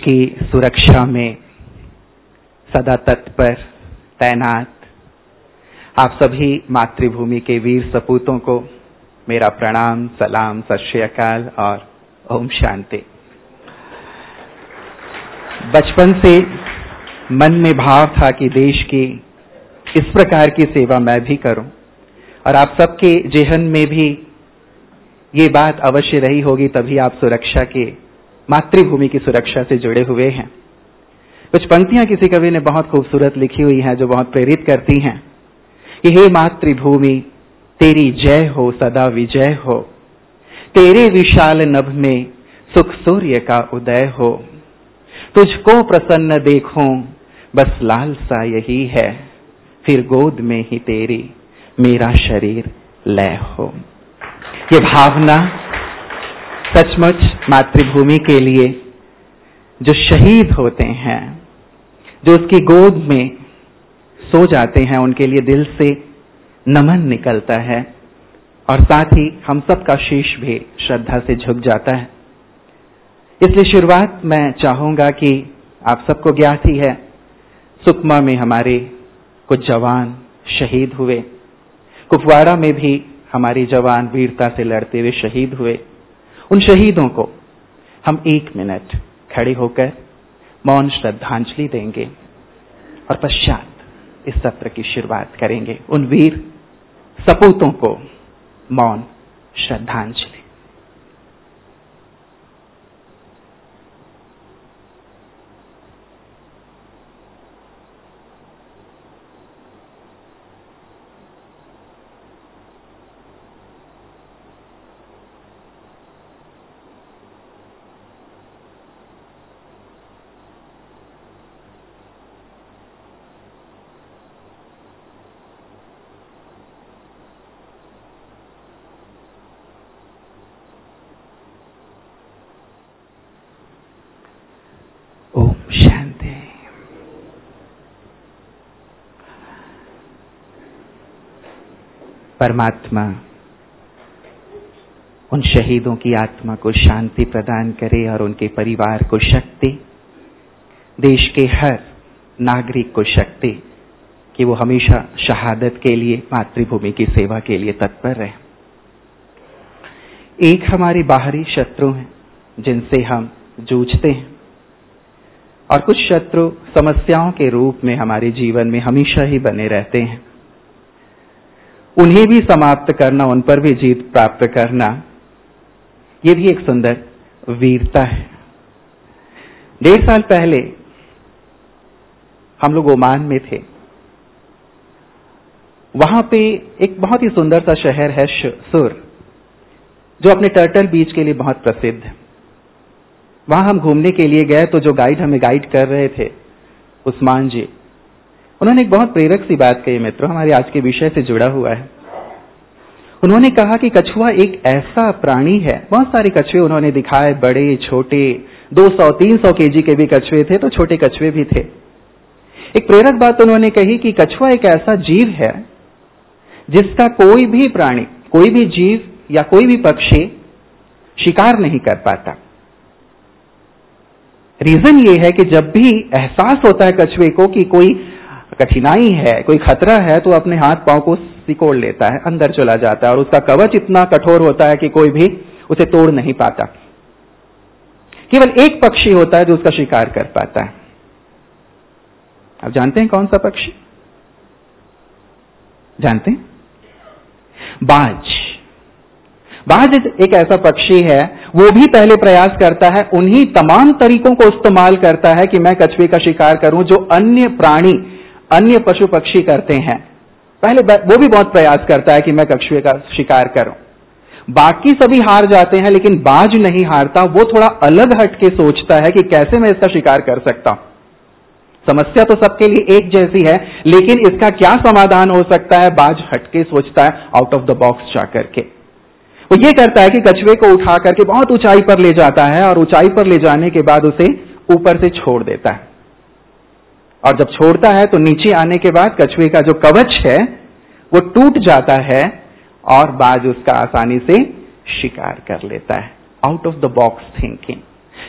की सुरक्षा में सदा तत्पर तैनात आप सभी मातृभूमि के वीर सपूतों को मेरा प्रणाम, सलाम, सत श्री अकाल और ओम शांति। बचपन से मन में भाव था कि देश की इस प्रकार की सेवा मैं भी करूं, और आप सबके जेहन में भी ये बात अवश्य रही होगी, तभी आप सुरक्षा के, मातृभूमि की सुरक्षा से जुड़े हुए हैं। कुछ पंक्तियां किसी कवि ने बहुत खूबसूरत लिखी हुई हैं जो बहुत प्रेरित करती हैं कि हे मातृभूमि तेरी जय हो, सदा विजय हो, तेरे विशाल नभ में सुख सूर्य का उदय हो, तुझको प्रसन्न देखूं बस लालसा यही है, फिर गोद में ही तेरी मेरा शरीर लय हो। ये भावना सचमुच मातृभूमि के लिए जो शहीद होते हैं, जो उसकी गोद में सो जाते हैं, उनके लिए दिल से नमन निकलता है और साथ ही हम सब का शीश भी श्रद्धा से झुक जाता है। इसलिए शुरुआत मैं चाहूंगा कि आप सबको ज्ञात ही है, सुकमा में हमारे कुछ जवान शहीद हुए, कुपवाड़ा में भी हमारे जवान वीरता से लड़ते हुए शहीद हुए। उन शहीदों को हम 1 मिनट खड़े होकर मौन श्रद्धांजलि देंगे और पश्चात इस सत्र की शुरुआत करेंगे। उन वीर सपूतों को मौन श्रद्धांजलि। परमात्मा उन शहीदों की आत्मा को शांति प्रदान करे और उनके परिवार को शक्ति, देश के हर नागरिक को शक्ति कि वो हमेशा शहादत के लिए, मातृभूमि की सेवा के लिए तत्पर रहे। एक हमारे बाहरी शत्रु हैं जिनसे हम जूझते हैं, और कुछ शत्रु समस्याओं के रूप में हमारे जीवन में हमेशा ही बने रहते हैं। उन्हें भी समाप्त करना, उन पर भी जीत प्राप्त करना, ये भी एक सुंदर वीरता है। 1.5 साल पहले हम लोग ओमान में थे। वहां पे एक बहुत ही सुंदर सा शहर है सुर, जो अपने टर्टल बीच के लिए बहुत प्रसिद्ध है। वहां हम घूमने के लिए गए तो जो गाइड हमें गाइड कर रहे थे, उस्मान जी, उन्होंने एक बहुत प्रेरक सी बात कही मित्रों, हमारे आज के विषय से जुड़ा हुआ है। उन्होंने कहा कि कछुआ एक ऐसा प्राणी है, बहुत सारे कछुए उन्होंने दिखाए, बड़े छोटे, 200-300 केजी के भी कछुए थे तो छोटे कछुए भी थे। एक प्रेरक बात उन्होंने कही कि कछुआ एक ऐसा जीव है जिसका कोई भी प्राणी, कोई भी जीव या कोई भी पक्षी शिकार नहीं कर पाता। रीजन ये है कि जब भी एहसास होता है कछुए को कि कोई कठिनाई है, कोई खतरा है, तो अपने हाथ पांव को सिकोड़ लेता है, अंदर चला जाता है, और उसका कवच इतना कठोर होता है कि कोई भी उसे तोड़ नहीं पाता। केवल एक पक्षी होता है जो उसका शिकार कर पाता है। आप जानते हैं कौन सा पक्षी? जानते हैं? बाज। बाज एक ऐसा पक्षी है, वो भी पहले प्रयास करता है, उन्हीं तमाम तरीकों को इस्तेमाल करता है कि मैं कछुए का शिकार करूं जो अन्य प्राणी, अन्य पशु पक्षी करते हैं। पहले वो भी बहुत प्रयास करता है कि मैं कछुए का शिकार करूं। बाकी सभी हार जाते हैं, लेकिन बाज नहीं हारता। वो थोड़ा अलग हटके सोचता है कि कैसे मैं इसका शिकार कर सकता हूं। समस्या तो सबके लिए एक जैसी है, लेकिन इसका क्या समाधान हो सकता है, बाज हटके सोचता है, आउट ऑफ द बॉक्स जाकर के। वो ये करता है कि कछुए को उठा करके बहुत ऊंचाई पर ले जाता है, और ऊंचाई पर ले जाने के बाद उसे ऊपर से छोड़ देता है। और जब छोड़ता है तो नीचे आने के बाद कछुए का जो कवच है वो टूट जाता है, और बाज उसका आसानी से शिकार कर लेता है। Out of the box thinking.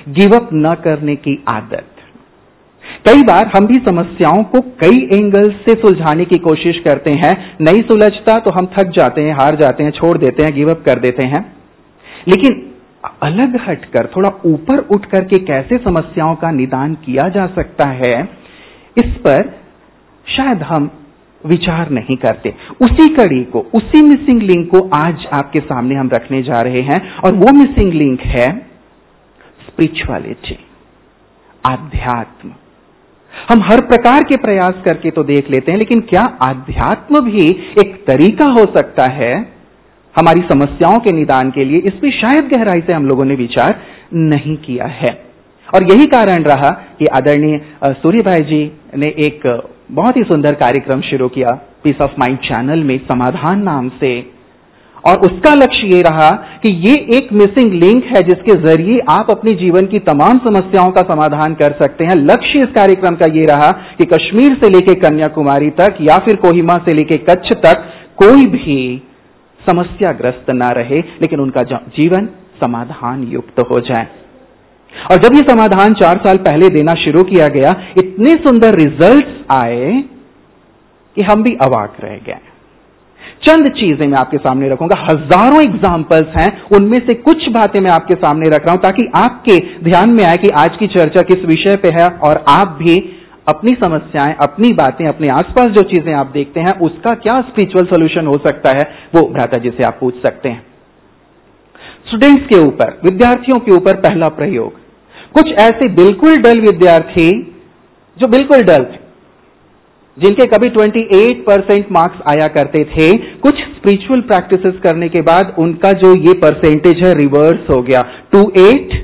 Give up न करने की आदत। कई बार हम भी समस्याओं को कई एंगल से सुलझाने की कोशिश करते हैं, नहीं सुलझता तो हम थक जाते हैं, हार जाते हैं, छोड़ देते हैं, गिव अप कर देते हैं। लेकिन अलग हटकर, थोड़ा ऊपर उठ करके कैसे समस्याओं का निदान किया जा सकता है, इस पर शायद हम विचार नहीं करते। उसी कड़ी को, उसी मिसिंग लिंक को आज आपके सामने हम रखने जा रहे हैं, और वो मिसिंग लिंक है स्पिरिचुअलिटी, आध्यात्म। हम हर प्रकार के प्रयास करके तो देख लेते हैं, लेकिन क्या आध्यात्म भी एक तरीका हो सकता है हमारी समस्याओं के निदान के लिए? इस पर शायद गहराई से हम लोगों ने विचार नहीं किया है। और यही कारण रहा कि आदरणीय सूर्य भाई जी ने एक बहुत ही सुंदर कार्यक्रम शुरू किया पीस ऑफ माइंड चैनल में, समाधान नाम से। और उसका लक्ष्य ये रहा कि ये एक मिसिंग लिंक है जिसके जरिए आप अपने जीवन की तमाम समस्याओं का समाधान कर सकते हैं। लक्ष्य इस कार्यक्रम का ये रहा कि कश्मीर से लेकर कन्याकुमारी तक या फिर कोहिमा से लेकर कच्छ तक कोई भी समस्याग्रस्त ना रहे, लेकिन उनका जीवन समाधान युक्त हो जाए। और जब ये समाधान 4 साल पहले देना शुरू किया गया, इतने सुंदर रिजल्ट्स आए कि हम भी अवाक रह गए। चंद चीजें मैं आपके सामने रखूंगा, हजारों एग्जाम्पल्स हैं, उनमें से कुछ बातें मैं आपके सामने रख रहा हूं ताकि आपके ध्यान में आए कि आज की चर्चा किस विषय पे है, और आप भी अपनी समस्याएं, अपनी बातें, अपने आसपास जो चीजें आप देखते हैं उसका क्या स्पिरिचुअल सॉल्यूशन हो सकता है, वो भ्राता जी से आप पूछ सकते हैं। स्टूडेंट्स के ऊपर, विद्यार्थियों के ऊपर पहला प्रयोग। कुछ ऐसे बिल्कुल डल विद्यार्थी जो बिल्कुल डल थे, जिनके कभी 28% मार्क्स आया करते थे, कुछ स्पिरिचुअल प्रैक्टिसेस करने के बाद उनका जो ये परसेंटेज है रिवर्स हो गया, 28,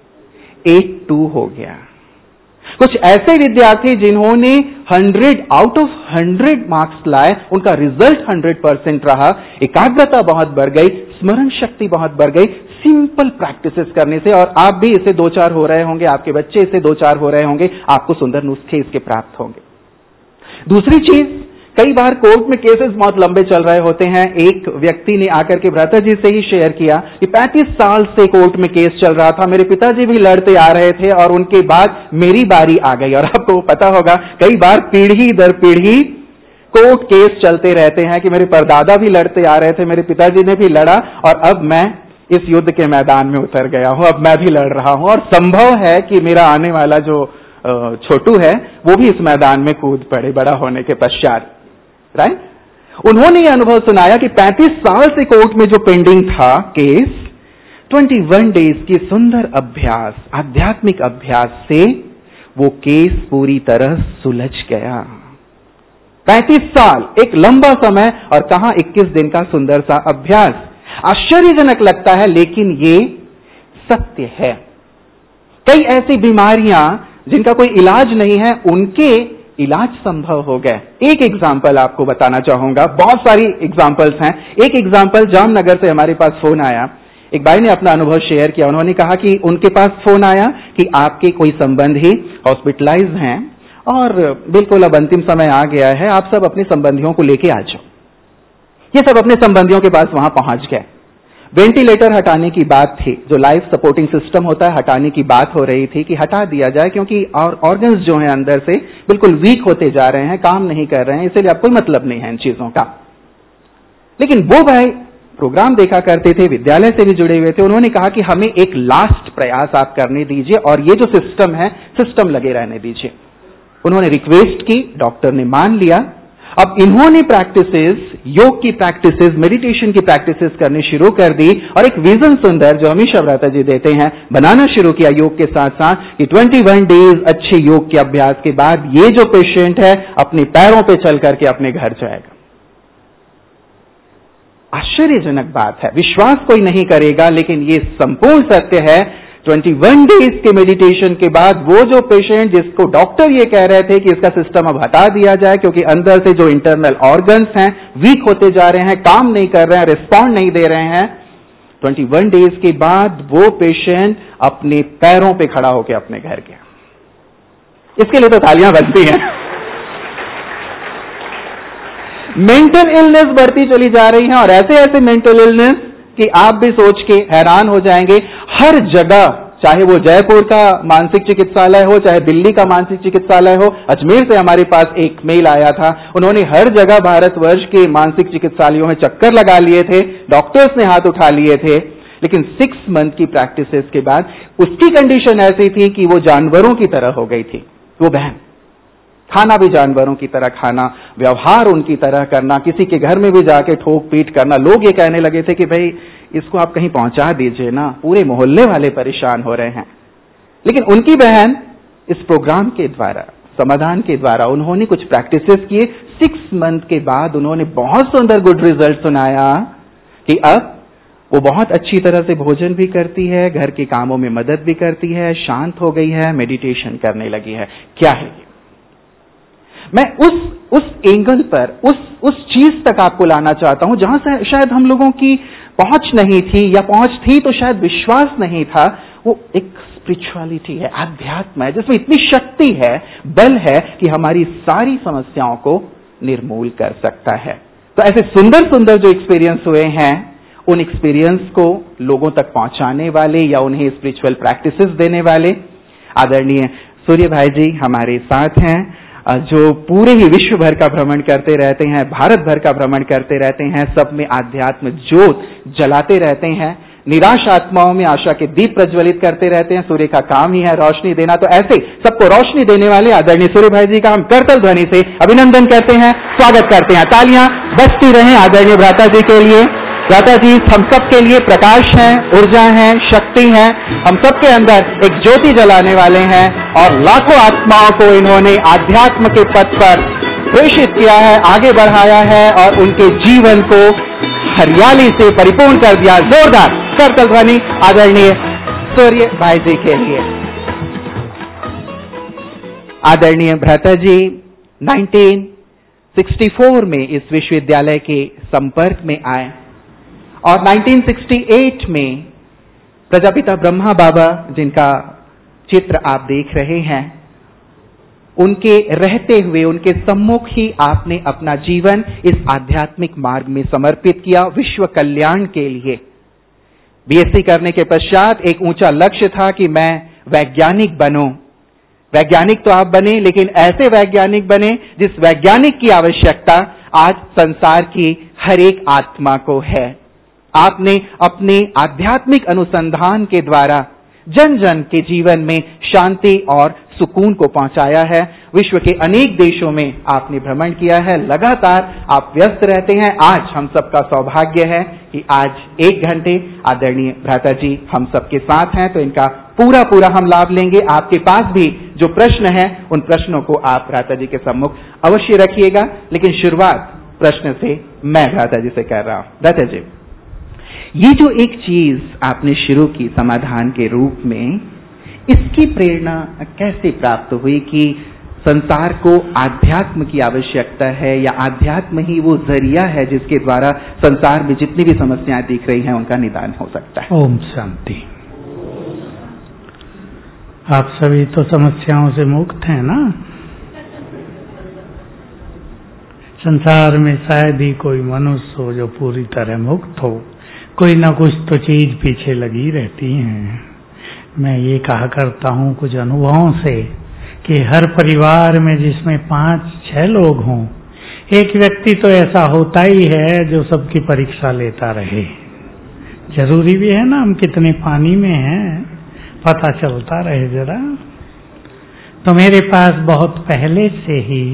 82 हो गया। कुछ ऐसे विद्यार्थी जिन्होंने 100 आउट ऑफ 100 मार्क्स लाए, उनका रिजल्ट 100% रहा। एकाग्रता बहुत बढ़ गई, स्मरण शक्ति बहुत बढ़ गई सिंपल प्रैक्टिसेस करने से। और आप भी इससे 2-4 हो रहे होंगे, आपके बच्चे इससे 2-4 हो रहे होंगे, आपको सुंदर नुस्खे इसके प्राप्त होंगे। दूसरी चीज, कई बार कोर्ट में केसेस बहुत लंबे चल रहे होते हैं। एक व्यक्ति ने आकर के भ्राता जी से ही शेयर किया कि 35 साल से कोर्ट में केस चल रहा था, मेरे पिताजी भी लड़ते आ रहे थे और उनके बाद मेरी बारी आ गई। और आपको पता होगा कई बार पीढ़ी दर पीढ़ी कोर्ट केस चलते रहते हैं कि मेरे परदादा भी लड़ते आ रहे थे, मेरे पिताजी ने भी लड़ा और अब मैं इस युद्ध के मैदान में उतर गया हूं, अब मैं भी लड़ रहा हूं। और संभव है कि मेरा आने वाला जो छोटू है वो भी इस मैदान में कूद पड़े बड़ा होने के पश्चात, राइट। उन्होंने ये अनुभव सुनाया कि 35 साल से कोर्ट में जो पेंडिंग था केस, 21 डेज की सुंदर अभ्यास, आध्यात्मिक अभ्यास से वो केस पूरी तरह सुलझ गया। 35 साल एक लंबा समय, और कहां 21 दिन का सुंदर सा अभ्यास। आश्चर्यजनक लगता है लेकिन ये सत्य है। कई ऐसी बीमारियां जिनका कोई इलाज नहीं है, उनके इलाज संभव हो गए। एक एग्जाम्पल आपको बताना चाहूंगा, बहुत सारी एग्जाम्पल्स हैं। एक एग्जाम्पल, जामनगर से हमारे पास फोन आया, एक भाई ने अपना अनुभव शेयर किया। उन्होंने कहा कि उनके पास फोन आया कि आपके कोई संबंधी हॉस्पिटलाइज हैं और बिल्कुल अब अंतिम समय आ गया है, आप सब अपने संबंधियों को लेके आ जाओ। ये सब अपने संबंधियों के पास वहां पहुंच गए। वेंटिलेटर हटाने की बात थी, जो लाइफ सपोर्टिंग सिस्टम होता है, हटाने की बात हो रही थी कि हटा दिया जाए, क्योंकि और ऑर्गन्स जो हैं अंदर से बिल्कुल वीक होते जा रहे हैं, काम नहीं कर रहे हैं, इसलिए अब कोई मतलब नहीं है इन चीजों का। लेकिन वो भाई प्रोग्राम देखा करते थे, विद्यालय से भी जुड़े हुए थे। उन्होंने कहा कि हमें एक लास्ट प्रयास आप करने दीजिए और ये जो सिस्टम है, सिस्टम लगे रहने दीजिए। उन्होंने रिक्वेस्ट की, डॉक्टर ने मान लिया। अब इन्होंने प्रैक्टिसेस, योग की प्रैक्टिसेस, मेडिटेशन की प्रैक्टिसेस करनी शुरू कर दी और एक विजन सुंदर, जो हमेशा भ्राता जी देते हैं, बनाना शुरू किया योग के साथ साथ कि 21 डेज अच्छे योग के अभ्यास के बाद ये जो पेशेंट है अपने पैरों पे चल करके अपने घर जाएगा। आश्चर्यजनक बात है, विश्वास कोई नहीं करेगा, लेकिन ये संपूर्ण सत्य है। 21 डेज के मेडिटेशन के बाद वो जो पेशेंट जिसको डॉक्टर ये कह रहे थे कि इसका सिस्टम अब हटा दिया जाए क्योंकि अंदर से जो इंटरनल ऑर्गन्स हैं वीक होते जा रहे हैं, काम नहीं कर रहे हैं, रिस्पॉन्ड नहीं दे रहे हैं, 21 डेज के बाद वो पेशेंट अपने पैरों पे खड़ा होकर अपने घर गया। इसके लिए तो तालियां बजती हैं। मेंटल इलनेस बढ़ती चली जा रही है और ऐसे ऐसे मेंटल इलनेस कि आप भी सोच के हैरान हो जाएंगे। हर जगह, चाहे वो जयपुर का मानसिक चिकित्सालय हो, चाहे दिल्ली का मानसिक चिकित्सालय हो। अजमेर से हमारे पास एक मेल आया था, उन्होंने हर जगह भारतवर्ष के मानसिक चिकित्सालयों में चक्कर लगा लिए थे, डॉक्टर्स ने हाथ उठा लिए थे, लेकिन 6 मंथ की प्रैक्टिसेस के बाद उसकी कंडीशन ऐसी थी कि वो जानवरों की तरह हो गई थी। वो बहन खाना भी जानवरों की तरह खाना, व्यवहार उनकी तरह करना, किसी के घर में भी जाके ठोक पीट करना। लोग ये कहने लगे थे कि भाई इसको आप कहीं पहुंचा दीजिए ना, पूरे मोहल्ले वाले परेशान हो रहे हैं। लेकिन उनकी बहन इस प्रोग्राम के द्वारा, समाधान के द्वारा उन्होंने कुछ प्रैक्टिसेस किए। 6 मंथ के बाद उन्होंने बहुत सुंदर गुड रिजल्ट सुनाया कि अब वो बहुत अच्छी तरह से भोजन भी करती है, घर के कामों में मदद भी करती है, शांत हो गई है, मेडिटेशन करने लगी है। क्या है ये? मैं उस एंगल पर, उस चीज तक आपको लाना चाहता हूं जहां से शायद हम लोगों की पहुंच नहीं थी, या पहुंच थी तो शायद विश्वास नहीं था। वो एक स्पिरिचुअलिटी है, आध्यात्म है, जिसमें इतनी शक्ति है, बल है कि हमारी सारी समस्याओं को निर्मूल कर सकता है। तो ऐसे सुंदर सुंदर जो एक्सपीरियंस हुए हैं, उन एक्सपीरियंस को लोगों तक पहुंचाने वाले या उन्हें स्पिरिचुअल प्रैक्टिसेस देने वाले आदरणीय सूर्य भाई जी हमारे साथ हैं, जो पूरे ही विश्व भर का भ्रमण करते रहते हैं, भारत भर का भ्रमण करते रहते हैं, सब में आध्यात्म ज्योत जलाते रहते हैं, निराश आत्माओं में आशा के दीप प्रज्वलित करते रहते हैं। सूर्य का काम ही है रोशनी देना, तो ऐसे सबको रोशनी देने वाले आदरणीय सूर्य भाई जी का हम करतल ध्वनि से अभिनंदन करते हैं, स्वागत करते हैं। तालियां बजती रहें आदरणीय भ्राता जी के लिए। भ्राता जी हम सब के लिए प्रकाश हैं, ऊर्जा हैं, शक्ति हैं, हम सबके अंदर एक ज्योति जलाने वाले हैं, और लाखों आत्माओं को इन्होंने आध्यात्म के पथ पर प्रेषित किया है, आगे बढ़ाया है, और उनके जीवन को हरियाली से परिपूर्ण कर दिया। जोरदार करतल ध्वनि आदरणीय सूर्य भाई जी के लिए। आदरणीय भ्राता जी 1964 में इस विश्वविद्यालय के संपर्क में आए, और 1968 में प्रजापिता ब्रह्मा बाबा, जिनका चित्र आप देख रहे हैं, उनके रहते हुए उनके सम्मुख ही आपने अपना जीवन इस आध्यात्मिक मार्ग में समर्पित किया, विश्व कल्याण के लिए। बीएससी करने के पश्चात एक ऊंचा लक्ष्य था कि मैं वैज्ञानिक बनूं। वैज्ञानिक तो आप बने, लेकिन ऐसे वैज्ञानिक बने जिस वैज्ञानिक की आवश्यकता आज संसार की हर एक आत्मा को है। आपने अपने आध्यात्मिक अनुसंधान के द्वारा जन जन के जीवन में शांति और सुकून को पहुंचाया है। विश्व के अनेक देशों में आपने भ्रमण किया है, लगातार आप व्यस्त रहते हैं। आज हम सबका सौभाग्य है कि आज 1 घंटे आदरणीय भ्राता जी हम सबके साथ हैं, तो इनका पूरा हम लाभ लेंगे। आपके पास भी जो प्रश्न है, उन प्रश्नों को आप भ्राता जी के सम्मुख अवश्य रखिएगा, लेकिन शुरुआत प्रश्न से मैं भ्राता जी से कर रहा हूं। भ्राता जी, ये जो एक चीज आपने शुरू की समाधान के रूप में, इसकी प्रेरणा कैसे प्राप्त हुई कि संसार को आध्यात्म की आवश्यकता है, या आध्यात्म ही वो जरिया है जिसके द्वारा संसार में जितनी भी समस्याएं दिख रही हैं उनका निदान हो सकता है? ओम शांति। आप सभी तो समस्याओं से मुक्त हैं ना? संसार में शायद ही कोई मनुष्य हो जो पूरी तरह मुक्त हो, कोई ना कुछ तो चीज पीछे लगी रहती है। मैं ये कहा करता हूँ कुछ अनुभवों से कि हर परिवार में जिसमें 5-6 लोग हों, एक व्यक्ति तो ऐसा होता ही है जो सबकी परीक्षा लेता रहे। जरूरी भी है ना, हम कितने पानी में हैं पता चलता रहे जरा। तो मेरे पास बहुत पहले से ही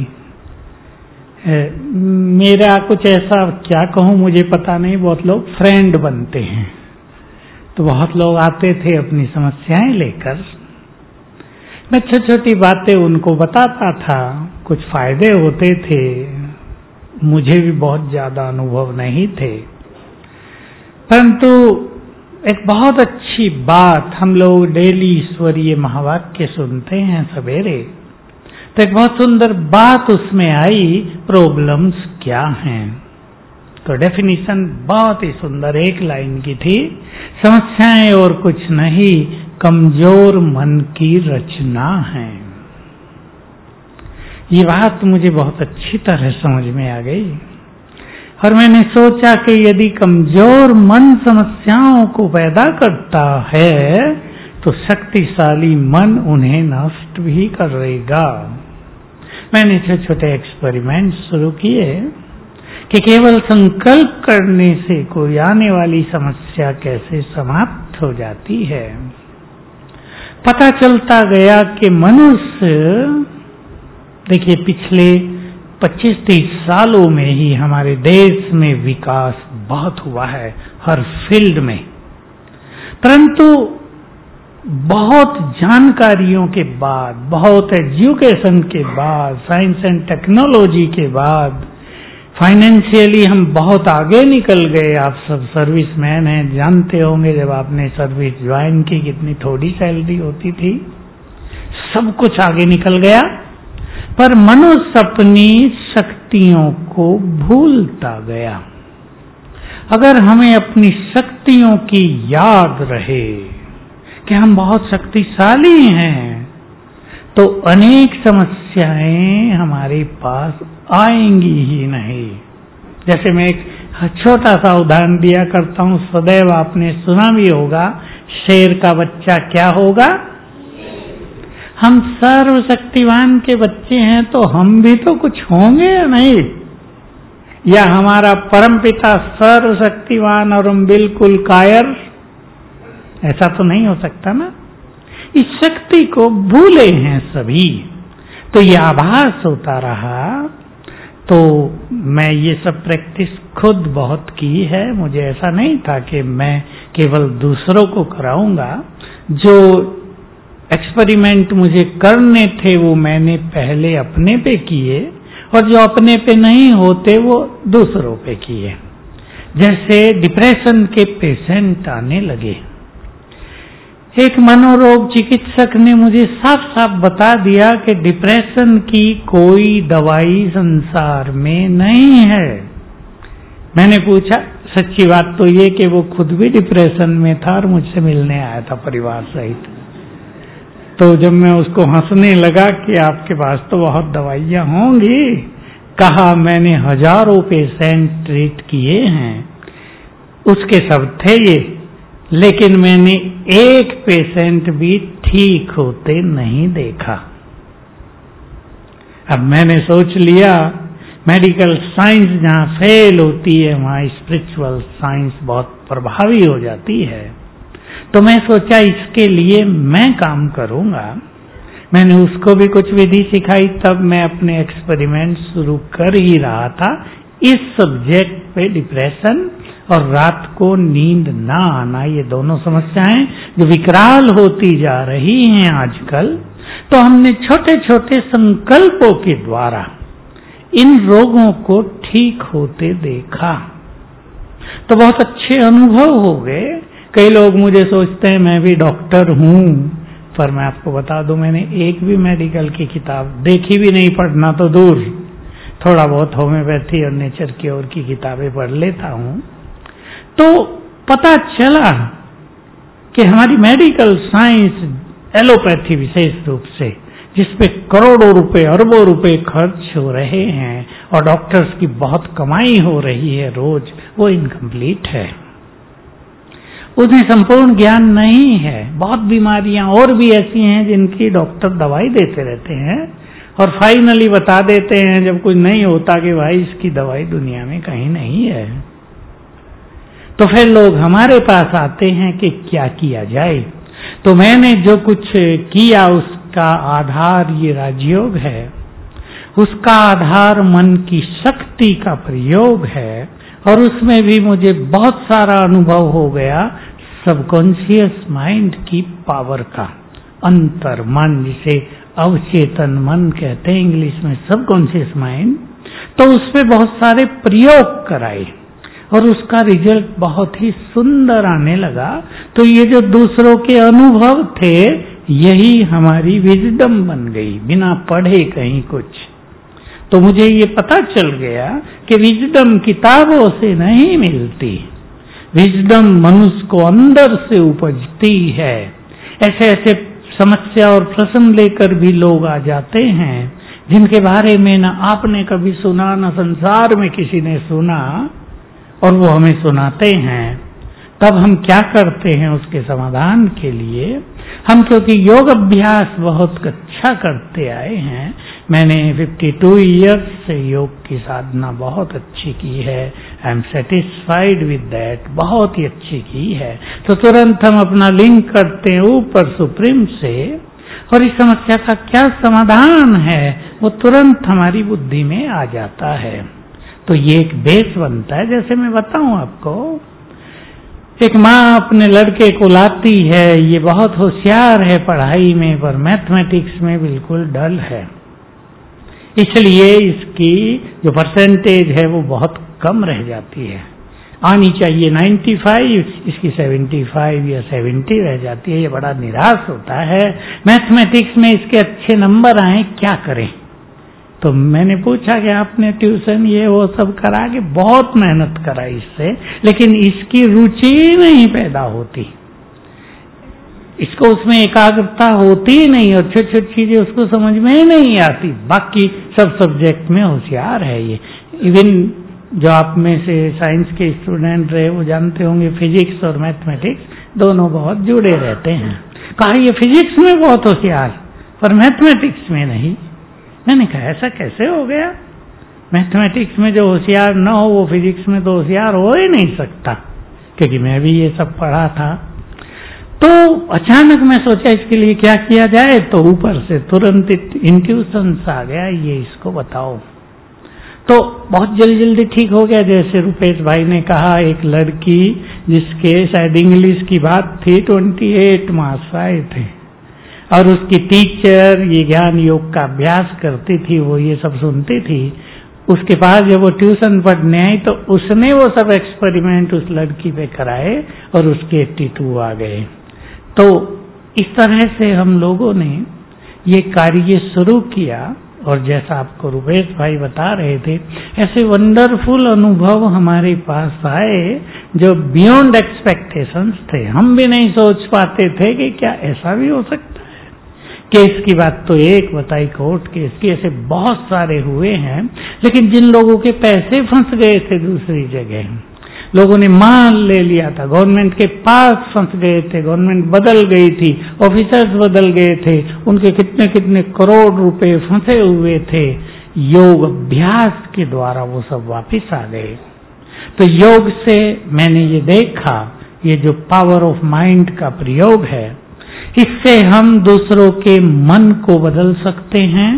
मेरा कुछ ऐसा, क्या कहूँ मुझे पता नहीं, बहुत लोग फ्रेंड बनते हैं। तो बहुत लोग आते थे अपनी समस्याएं लेकर, मैं छोटी छोटी बातें उनको बताता था, कुछ फायदे होते थे, मुझे भी बहुत ज्यादा अनुभव नहीं थे। परंतु एक बहुत अच्छी बात, हम लोग डेली ईश्वरीय महावाक्य सुनते हैं सवेरे, तो एक बहुत सुंदर बात उसमें आई, प्रॉब्लम्स क्या हैं। तो डेफिनेशन बहुत ही सुंदर एक लाइन की थी, समस्याएं और कुछ नहीं, कमजोर मन की रचना है। ये बात मुझे बहुत अच्छी तरह समझ में आ गई, और मैंने सोचा कि यदि कमजोर मन समस्याओं को पैदा करता है तो शक्तिशाली मन उन्हें नष्ट भी करेगा। मैंने छोटे छोटे एक्सपेरिमेंट शुरू किए कि केवल संकल्प करने से कोई आने वाली समस्या कैसे समाप्त हो जाती है। पता चलता गया कि मनुष्य, देखिए पिछले 25-30 सालों में ही हमारे देश में विकास बहुत हुआ है हर फील्ड में, परंतु बहुत जानकारियों के बाद, बहुत एजुकेशन के बाद, साइंस एंड टेक्नोलॉजी के बाद, फाइनेंशियली हम बहुत आगे निकल गए। आप सब सर्विसमैन हैं, जानते होंगे जब आपने सर्विस ज्वाइन की कितनी थोड़ी सैलरी होती थी। सब कुछ आगे निकल गया, पर मनुष्य अपनी शक्तियों को भूलता गया। अगर हमें अपनी शक्तियों की याद रहे कि हम बहुत शक्तिशाली हैं, तो अनेक समस्याएं हमारे पास आएंगी ही नहीं। जैसे मैं एक छोटा सा उदाहरण दिया करता हूं, सदैव आपने सुना भी होगा, शेर का बच्चा क्या होगा? हम सर्वशक्तिवान के बच्चे हैं तो हम भी तो कुछ होंगे या नहीं? या हमारा परमपिता सर्वशक्तिवान और हम बिल्कुल कायर? ऐसा तो नहीं हो सकता ना। इस शक्ति को भूले हैं सभी, तो ये आभास होता रहा। तो मैं ये सब प्रैक्टिस खुद बहुत की है। मुझे ऐसा नहीं था कि मैं केवल दूसरों को कराऊंगा। जो एक्सपेरिमेंट मुझे करने थे वो मैंने पहले अपने पे किए, और जो अपने पे नहीं होते वो दूसरों पे किए। जैसे डिप्रेशन के पेशेंट आने लगे, एक मनोरोग चिकित्सक ने मुझे साफ साफ बता दिया कि डिप्रेशन की कोई दवाई संसार में नहीं है। मैंने पूछा, सच्ची बात तो ये कि वो खुद भी डिप्रेशन में था और मुझसे मिलने आया था परिवार सहित। तो जब मैं उसको हंसने लगा कि आपके पास तो बहुत दवाइयां होंगी, कहा मैंने हजारों पेशेंट ट्रीट किए हैं, उसके सब थे ये, लेकिन मैंने एक पेशेंट भी ठीक होते नहीं देखा। अब मैंने सोच लिया मेडिकल साइंस जहां फेल होती है वहां स्पिरिचुअल साइंस बहुत प्रभावी हो जाती है। तो मैं सोचा इसके लिए मैं काम करूंगा। मैंने उसको भी कुछ विधि सिखाई। तब मैं अपने एक्सपेरिमेंट शुरू कर ही रहा था इस सब्जेक्ट पे, डिप्रेशन और रात को नींद ना आना, ये दोनों समस्याएं जो विकराल होती जा रही हैं आजकल। तो हमने छोटे छोटे संकल्पों के द्वारा इन रोगों को ठीक होते देखा, तो बहुत अच्छे अनुभव हो गए। कई लोग मुझे सोचते हैं मैं भी डॉक्टर हूं, पर मैं आपको बता दूं मैंने एक भी मेडिकल की किताब देखी भी नहीं, पढ़ना तो दूर, थोड़ा बहुत होम्योपैथी और नेचर क्योर की किताबें पढ़ लेता हूं। तो पता चला कि हमारी मेडिकल साइंस, एलोपैथी विशेष रूप से, जिसपे करोड़ों रुपए, अरबों रुपए खर्च हो रहे हैं और डॉक्टर्स की बहुत कमाई हो रही है रोज, वो इनकम्प्लीट है। उसमें संपूर्ण ज्ञान नहीं है। बहुत बीमारियां और भी ऐसी हैं जिनकी डॉक्टर दवाई देते रहते हैं और फाइनली बता देते हैं जब कुछ नहीं होता कि भाई इसकी दवाई दुनिया में कहीं नहीं है। तो फिर लोग हमारे पास आते हैं कि क्या किया जाए। तो मैंने जो कुछ किया उसका आधार ये राजयोग है, उसका आधार मन की शक्ति का प्रयोग है, और उसमें भी मुझे बहुत सारा अनुभव हो गया सबकॉन्शियस माइंड की पावर का। अंतर मन, जिसे अवचेतन मन कहते हैं इंग्लिश में, सबकॉन्शियस माइंड। तो उसमें बहुत सारे प्रयोग कराए और उसका रिजल्ट बहुत ही सुंदर आने लगा। तो ये जो दूसरों के अनुभव थे यही हमारी विजडम बन गई, बिना पढ़े कहीं कुछ। तो मुझे ये पता चल गया कि विजडम किताबों से नहीं मिलती, विजडम मनुष्य को अंदर से उपजती है। ऐसे ऐसे समस्या और प्रश्न लेकर भी लोग आ जाते हैं जिनके बारे में न आपने कभी सुना, न संसार में किसी ने सुना, और वो हमें सुनाते हैं। तब हम क्या करते हैं उसके समाधान के लिए? हम क्योंकि योग अभ्यास बहुत अच्छा करते आए हैं, मैंने 52 ईयर्स से योग की साधना बहुत अच्छी की है, I am satisfied with that, बहुत ही अच्छी की है, तो तुरंत हम अपना लिंक करते हैं ऊपर सुप्रीम से, और इस समस्या का क्या समाधान है वो तुरंत हमारी बुद्धि में आ जाता है। तो ये एक बेस बनता है। जैसे मैं बताऊं आपको, एक माँ अपने लड़के को लाती है, ये बहुत होशियार है पढ़ाई में पर मैथमेटिक्स में बिल्कुल डल है, इसलिए इसकी जो परसेंटेज है वो बहुत कम रह जाती है, आनी चाहिए 95, इसकी 75 या 70 रह जाती है। ये बड़ा निराश होता है, मैथमेटिक्स में इसके अच्छे नंबर आए, क्या करें? तो मैंने पूछा कि आपने ट्यूशन ये वो सब करा के बहुत मेहनत करा इससे, लेकिन इसकी रुचि नहीं पैदा होती, इसको उसमें एकाग्रता होती नहीं और छोटी छोटी चीजें उसको समझ में नहीं आती। बाकी सब सब्जेक्ट में होशियार है ये। इवन जो आप में से साइंस के स्टूडेंट रहे वो जानते होंगे, फिजिक्स और मैथमेटिक्स दोनों बहुत जुड़े रहते हैं। कहा ये फिजिक्स में बहुत होशियार पर मैथमेटिक्स में नहीं। मैंने कहा ऐसा कैसे हो गया? मैथमेटिक्स में जो होशियार न हो वो फिजिक्स में तो होशियार हो ही नहीं सकता, क्योंकि मैं भी ये सब पढ़ा था। तो अचानक मैं सोचा इसके लिए क्या किया जाए, तो ऊपर से तुरंत इंट्यूशंस आ गया, ये इसको बताओ। तो बहुत जल्दी जल्दी ठीक हो गया। जैसे रुपेश भाई ने कहा, एक लड़की जिसके शायद इंग्लिश की बात थी 28 मार्क्स आए थे, और उसकी टीचर ये ज्ञान योग का अभ्यास करती थी, वो ये सब सुनती थी। उसके पास जब वो ट्यूशन पढ़ने आई तो उसने वो सब एक्सपेरिमेंट उस लड़की पे कराए और उसके 82 आ गए। तो इस तरह से हम लोगों ने ये कार्य शुरू किया, और जैसा आपको रुपेश भाई बता रहे थे, ऐसे वंडरफुल अनुभव हमारे पास आए जो बियॉन्ड एक्सपेक्टेशंस थे। हम भी नहीं सोच पाते थे कि क्या ऐसा भी हो सकता है। केस की बात तो एक बताई, कोर्ट केस की, ऐसे बहुत सारे हुए हैं, लेकिन जिन लोगों के पैसे फंस गए थे दूसरी जगह, लोगों ने माल ले लिया था, गवर्नमेंट के पास फंस गए थे, गवर्नमेंट बदल गई थी, ऑफिसर्स बदल गए थे, उनके कितने कितने करोड़ रुपए फंसे हुए थे, योग अभ्यास के द्वारा वो सब वापस आ गए। तो योग से मैंने ये देखा, ये जो पावर ऑफ माइंड का प्रयोग है, इससे हम दूसरों के मन को बदल सकते हैं।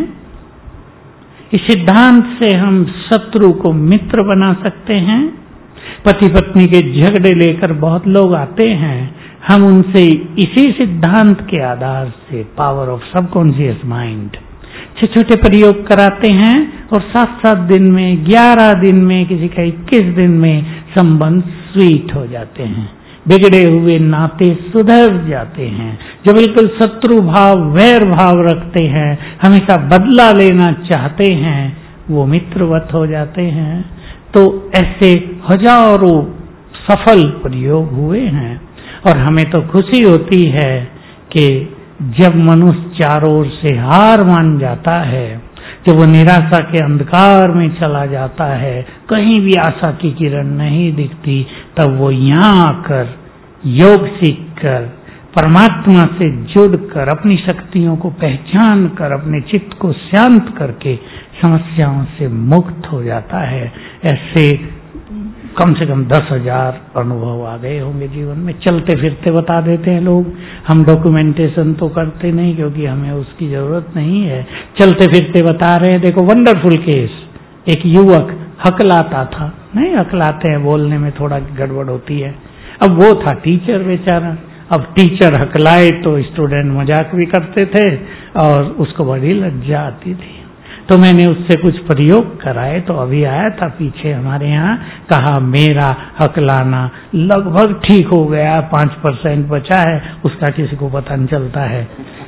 इस सिद्धांत से हम शत्रु को मित्र बना सकते हैं। पति पत्नी के झगड़े लेकर बहुत लोग आते हैं, हम उनसे इसी सिद्धांत के आधार से, पावर ऑफ सबकॉन्शियस माइंड, छोटे छोटे प्रयोग कराते हैं, और 7-7 दिन में, 11 दिन में, किसी का 21 दिन में संबंध स्वीट हो जाते हैं, बिगड़े हुए नाते सुधर जाते हैं। जो बिल्कुल शत्रु भाव, वैर भाव रखते हैं, हमेशा बदला लेना चाहते हैं, वो मित्रवत हो जाते हैं। तो ऐसे हजारों सफल प्रयोग हुए हैं, और हमें तो खुशी होती है कि जब मनुष्य चारों ओर से हार मान जाता है, जब वो निराशा के अंधकार में चला जाता है, कहीं भी आशा की किरण नहीं दिखती, तब वो यहाँ आकर योग सीखकर, परमात्मा से जुड़कर, अपनी शक्तियों को पहचान कर, अपने चित्त को शांत करके समस्याओं से मुक्त हो जाता है। ऐसे कम से कम 10,000 अनुभव आ गए होंगे जीवन में। चलते फिरते बता देते हैं लोग, हम डॉक्यूमेंटेशन तो करते नहीं क्योंकि हमें उसकी जरूरत नहीं है, चलते फिरते बता रहे हैं। देखो वंडरफुल केस, एक युवक हकलाता था, नहीं हकलाते हैं, बोलने में थोड़ा गड़बड़ होती है, अब वो था टीचर बेचारा। अब टीचर हकलाए तो स्टूडेंट मजाक भी करते थे और उसको बड़ी लज्जा आती थी। तो मैंने उससे कुछ प्रयोग कराए, तो अभी आया था पीछे हमारे यहाँ, कहा मेरा हकलाना लगभग ठीक हो गया, 5% बचा है, उसका किसी को पता नहीं चलता है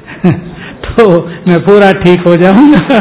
तो मैं पूरा ठीक हो जाऊंगा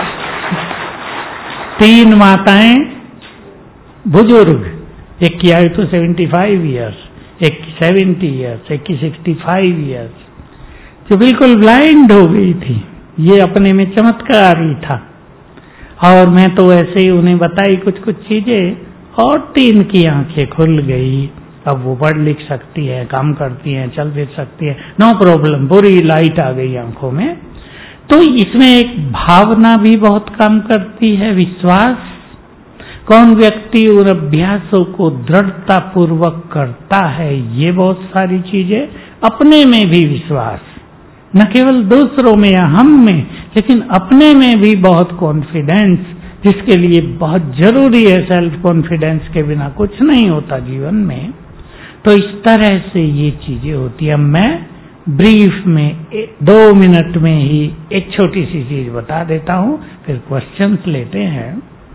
3 माताएं बुजुर्ग, एक की आयु तो 75 ईयर्स, एक की 70 ईयर्स, एक की 65 ईयर्स, जो बिल्कुल ब्लाइंड हो गई थी। ये अपने में चमत्कार ही था। और मैं तो ऐसे ही उन्हें बताई कुछ कुछ चीजें, और 3 की आंखें खुल गई। अब वो पढ़ लिख सकती है, काम करती है, चल फिर सकती है, नो प्रॉब्लम, पूरी लाइट आ गई आंखों में। तो इसमें एक भावना भी बहुत काम करती है, विश्वास। कौन व्यक्ति उन अभ्यासों को दृढ़ता पूर्वक करता है, ये बहुत सारी चीजें, अपने में भी विश्वास, न केवल दूसरों में या हम में, लेकिन अपने में भी बहुत कॉन्फिडेंस, जिसके लिए बहुत जरूरी है। सेल्फ कॉन्फिडेंस के बिना कुछ नहीं होता जीवन में। तो इस तरह से ये चीजें होती है। मैं ब्रीफ में 2 मिनट में ही एक छोटी सी चीज बता देता हूं, फिर क्वेश्चंस लेते हैं।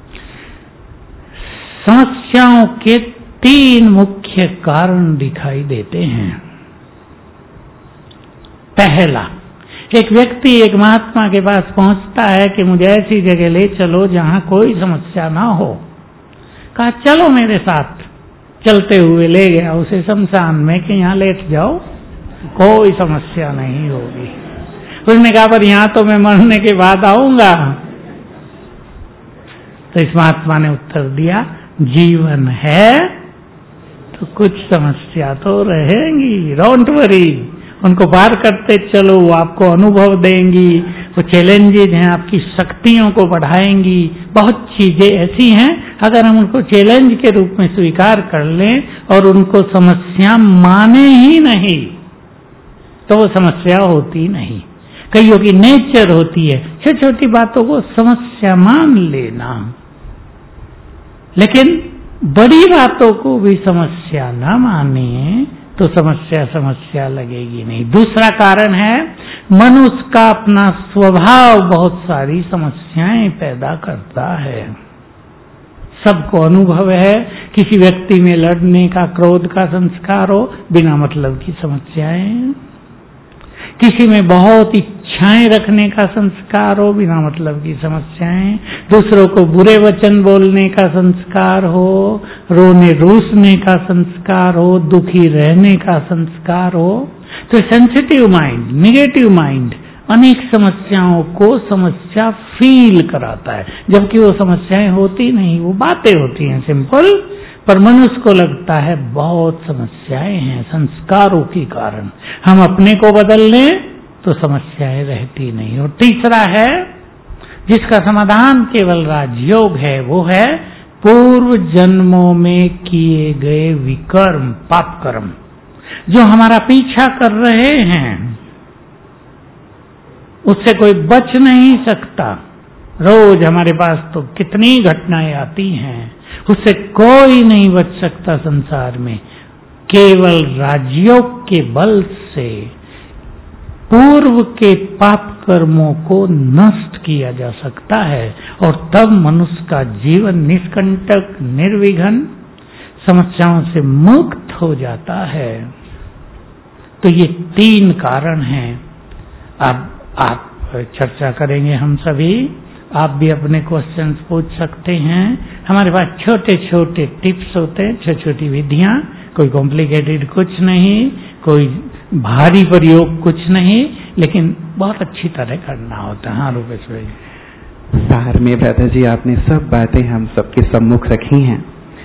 समस्याओं के 3 मुख्य कारण दिखाई देते हैं। पहला, एक व्यक्ति एक महात्मा के पास पहुंचता है कि मुझे ऐसी जगह ले चलो जहां कोई समस्या ना हो। कहा चलो मेरे साथ। चलते हुए ले गया उसे शमशान में कि यहाँ लेट जाओ, कोई समस्या नहीं होगी। उसने कहा पर यहाँ तो मैं मरने के बाद आऊंगा। तो इस महात्मा ने उत्तर दिया, जीवन है तो कुछ समस्या तो रहेंगी, डोंट वरी, उनको पार करते चलो, वो आपको अनुभव देंगी, वो चैलेंजेज हैं, आपकी शक्तियों को बढ़ाएंगी। बहुत चीजें ऐसी हैं, अगर हम उनको चैलेंज के रूप में स्वीकार कर लें और उनको समस्या माने ही नहीं, तो वो समस्या होती नहीं। कईयों की नेचर होती है छोटी छोटी बातों को समस्या मान लेना, लेकिन बड़ी बातों को भी समस्या न माने तो समस्या लगेगी नहीं। दूसरा कारण है, मनुष्य का अपना स्वभाव बहुत सारी समस्याएं पैदा करता है। सबको अनुभव है, किसी व्यक्ति में लड़ने का, क्रोध का संस्कार हो, बिना मतलब की समस्याएं। किसी में बहुत इच्छाएं रखने का संस्कार हो, बिना मतलब की समस्याएं। दूसरों को बुरे वचन बोलने का संस्कार हो, रोने रूसने का संस्कार हो, दुखी रहने का संस्कार हो। तो सेंसिटिव माइंड, निगेटिव माइंड अनेक समस्याओं को समस्या फील कराता है, जबकि वो समस्याएं होती नहीं, वो बातें होती हैं सिंपल, पर मनुष्य को लगता है बहुत समस्याएं हैं संस्कारों के कारण। हम अपने को बदल लें तो समस्याएं रहती नहीं। और तीसरा है, जिसका समाधान केवल राजयोग है, वो है पूर्व जन्मों में किए गए विकर्म, पाप कर्म, जो हमारा पीछा कर रहे हैं, उससे कोई बच नहीं सकता। रोज हमारे पास तो कितनी घटनाएं आती हैं, उससे कोई नहीं बच सकता संसार में। केवल राजयोग के बल से पूर्व के पाप कर्मों को नष्ट किया जा सकता है, और तब मनुष्य का जीवन निष्कंटक, निर्विघ्न, समस्याओं से मुक्त हो जाता है। तो ये 3 कारण हैं। अब आप चर्चा करेंगे हम सभी, आप भी अपने क्वेश्चंस पूछ सकते हैं। हमारे पास छोटे छोटे टिप्स होते हैं, छोटी छोटी विधियां, कोई कॉम्प्लिकेटेड कुछ नहीं, कोई भारी प्रयोग कुछ नहीं, लेकिन बहुत अच्छी तरह करना होता है। हाँ रूपेश भाई। सार में ब्रदर जी आपने सब बातें हम सबके सम्मुख रखी हैं।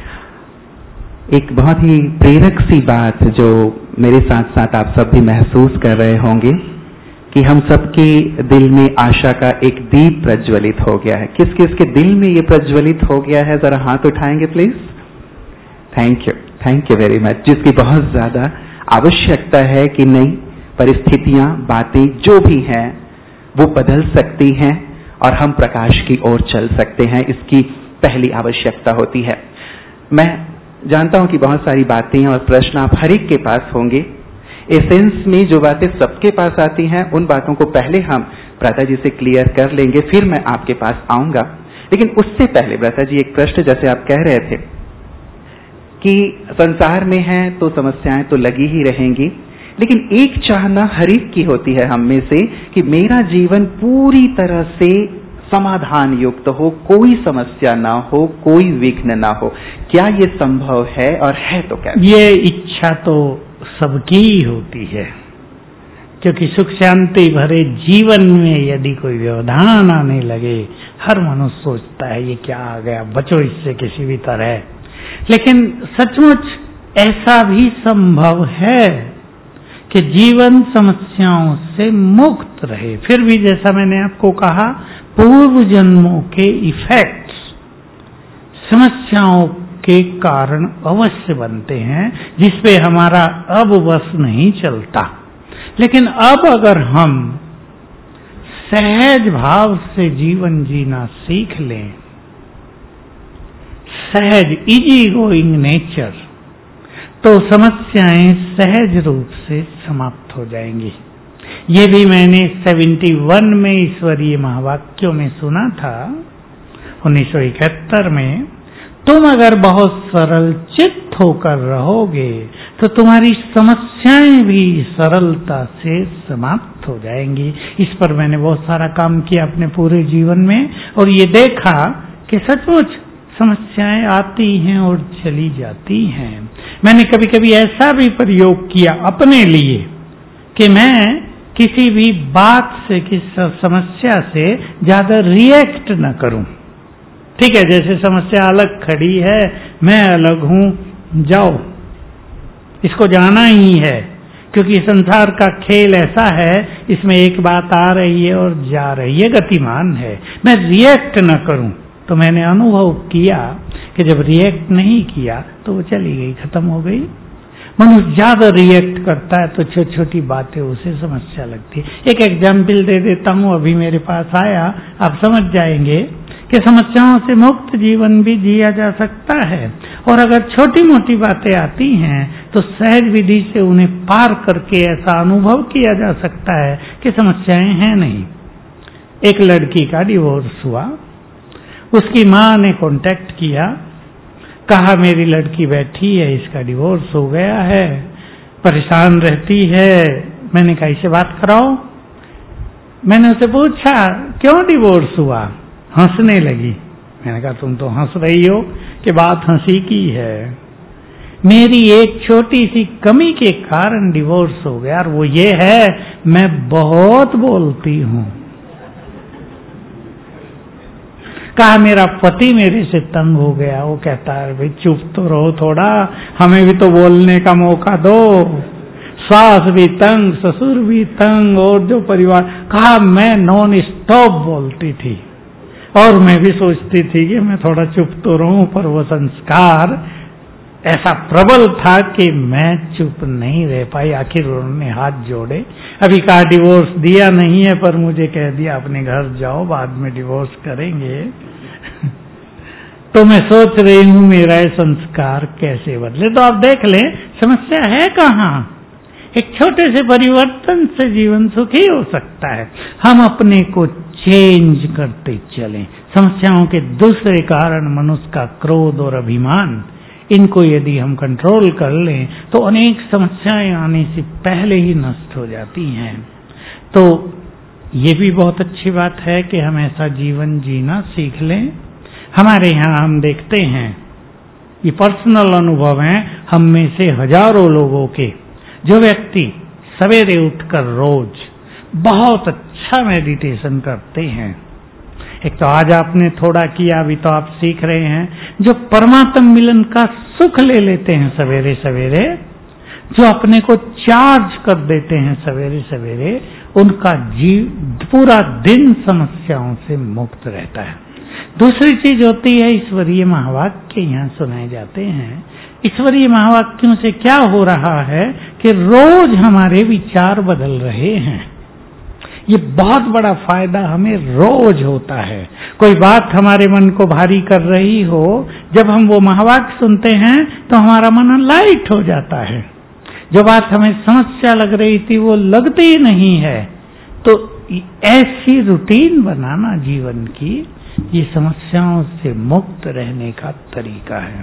एक बहुत ही प्रेरक सी बात जो मेरे साथ साथ आप सब भी महसूस कर रहे होंगे कि हम सबके दिल में आशा का एक दीप प्रज्वलित हो गया है। किस किस के दिल में ये प्रज्वलित हो गया है, जरा हाथ उठाएंगे please. Thank you very much. जिसकी बहुत ज्यादा आवश्यकता है कि नई परिस्थितियां, बातें जो भी हैं वो बदल सकती हैं और हम प्रकाश की ओर चल सकते हैं, इसकी पहली आवश्यकता होती है। मैं जानता हूं कि बहुत सारी बातें और प्रश्न आप हर एक के पास होंगे। एसेंस में जो बातें सबके पास आती हैं, उन बातों को पहले हम भ्राता जी से क्लियर कर लेंगे, फिर मैं आपके पास आऊंगा। लेकिन उससे पहले भ्राता जी एक प्रश्न, जैसे आप कह रहे थे कि संसार में है तो समस्याएं तो लगी ही रहेंगी, लेकिन एक चाहना हर एक की होती है हम में से कि मेरा जीवन पूरी तरह से समाधान युक्त हो, कोई समस्या ना हो, कोई विघ्न ना हो। क्या ये संभव है, और है तो क्या? ये इच्छा तो सबकी ही होती है, क्योंकि सुख शांति भरे जीवन में यदि कोई व्यवधान आने लगे, हर मनुष्य सोचता है ये क्या आ गया, बचो इससे किसी भी तरह। लेकिन सचमुच ऐसा भी संभव है कि जीवन समस्याओं से मुक्त रहे। फिर भी जैसा मैंने आपको कहा, पूर्व जन्मों के इफेक्ट्स समस्याओं के कारण अवश्य बनते हैं, जिसपे हमारा अब वश नहीं चलता। लेकिन अब अगर हम सहज भाव से जीवन जीना सीख लें, सहज इजी गोइंग नेचर, तो समस्याएं सहज रूप से समाप्त हो जाएंगी। ये भी मैंने 71 में ईश्वरीय महावाक्यों में सुना था, 1971 में। तुम अगर बहुत सरल चित्त होकर रहोगे तो तुम्हारी समस्याएं भी सरलता से समाप्त हो जाएंगी। इस पर मैंने बहुत सारा काम किया अपने पूरे जीवन में, और ये देखा कि सचमुच समस्याएं आती हैं और चली जाती हैं। मैंने कभी कभी ऐसा भी प्रयोग किया अपने लिए कि मैं किसी भी बात से, किसी समस्या से ज्यादा रिएक्ट न करूं। ठीक है, जैसे समस्या अलग खड़ी है, मैं अलग हूं, जाओ, इसको जाना ही है, क्योंकि संसार का खेल ऐसा है, इसमें एक बात आ रही है और जा रही है, गतिमान है। मैं रिएक्ट न करूं। तो मैंने अनुभव किया कि जब रिएक्ट नहीं किया तो वो चली गई, खत्म हो गई। मनुष्य ज्यादा रिएक्ट करता है तो छोटी छोटी बातें उसे समस्या लगती है। एक एग्जाम्पल दे देता हूं, अभी मेरे पास आया, आप समझ जाएंगे कि समस्याओं से मुक्त जीवन भी जिया जा सकता है। और अगर छोटी मोटी बातें आती हैं तो सहज विधि से उन्हें पार करके ऐसा अनुभव किया जा सकता है कि समस्याएं हैं नहीं। एक लड़की का डिवोर्स हुआ, उसकी माँ ने कांटेक्ट किया, कहा मेरी लड़की बैठी है, इसका डिवोर्स हो गया है, परेशान रहती है। मैंने कहा इसे बात कराओ। मैंने उसे पूछा क्यों डिवोर्स हुआ? हंसने लगी। मैंने कहा तुम तो हंस रही हो कि बात हंसी की है। मेरी एक छोटी सी कमी के कारण डिवोर्स हो गया, और वो ये है मैं बहुत बोलती हूं। कहा मेरा पति मेरे से तंग हो गया, वो कहता है भाई चुप तो रहो थोड़ा, हमें भी तो बोलने का मौका दो। सास भी तंग, ससुर भी तंग, और जो परिवार। कहा मैं नॉन स्टॉप बोलती थी, और मैं भी सोचती थी कि मैं थोड़ा चुप तो रहूं, पर वो संस्कार ऐसा प्रबल था कि मैं चुप नहीं रह पाई। आखिर उन्होंने हाथ जोड़े। अभी कहा डिवोर्स दिया नहीं है, पर मुझे कह दिया अपने घर जाओ, बाद में डिवोर्स करेंगे। तो मैं सोच रही हूं मेरा ये संस्कार कैसे बदले। तो आप देख लें समस्या है कहाँ। एक छोटे से परिवर्तन से जीवन सुखी हो सकता है। हम अपने को चेंज करते चलें। समस्याओं के दूसरे कारण मनुष्य का क्रोध और अभिमान, इनको यदि हम कंट्रोल कर लें तो अनेक समस्याएं आने से पहले ही नष्ट हो जाती हैं। तो ये भी बहुत अच्छी बात है कि हम ऐसा जीवन जीना सीख लें। हमारे यहाँ हम देखते हैं, ये पर्सनल अनुभव है हम में से हजारों लोगों के, जो व्यक्ति सवेरे उठकर रोज बहुत अच्छा मेडिटेशन करते हैं। एक तो आज आपने थोड़ा किया, अभी तो आप सीख रहे हैं, जो परमात्म मिलन का सुख ले लेते हैं सवेरे सवेरे, जो अपने को चार्ज कर देते हैं सवेरे सवेरे, उनका पूरा दिन समस्याओं से मुक्त रहता है। दूसरी चीज होती है ईश्वरीय महावाक्य यहाँ सुनाए जाते हैं। ईश्वरीय महावाक्यों से क्या हो रहा है कि रोज हमारे विचार बदल रहे हैं। ये बहुत बड़ा फायदा हमें रोज होता है। कोई बात हमारे मन को भारी कर रही हो, जब हम वो महावाक्य सुनते हैं तो हमारा मन लाइट हो जाता है। जो बात हमें समस्या लग रही थी वो लगती ही नहीं है। तो ऐसी रूटीन बनाना जीवन की, ये समस्याओं से मुक्त रहने का तरीका है।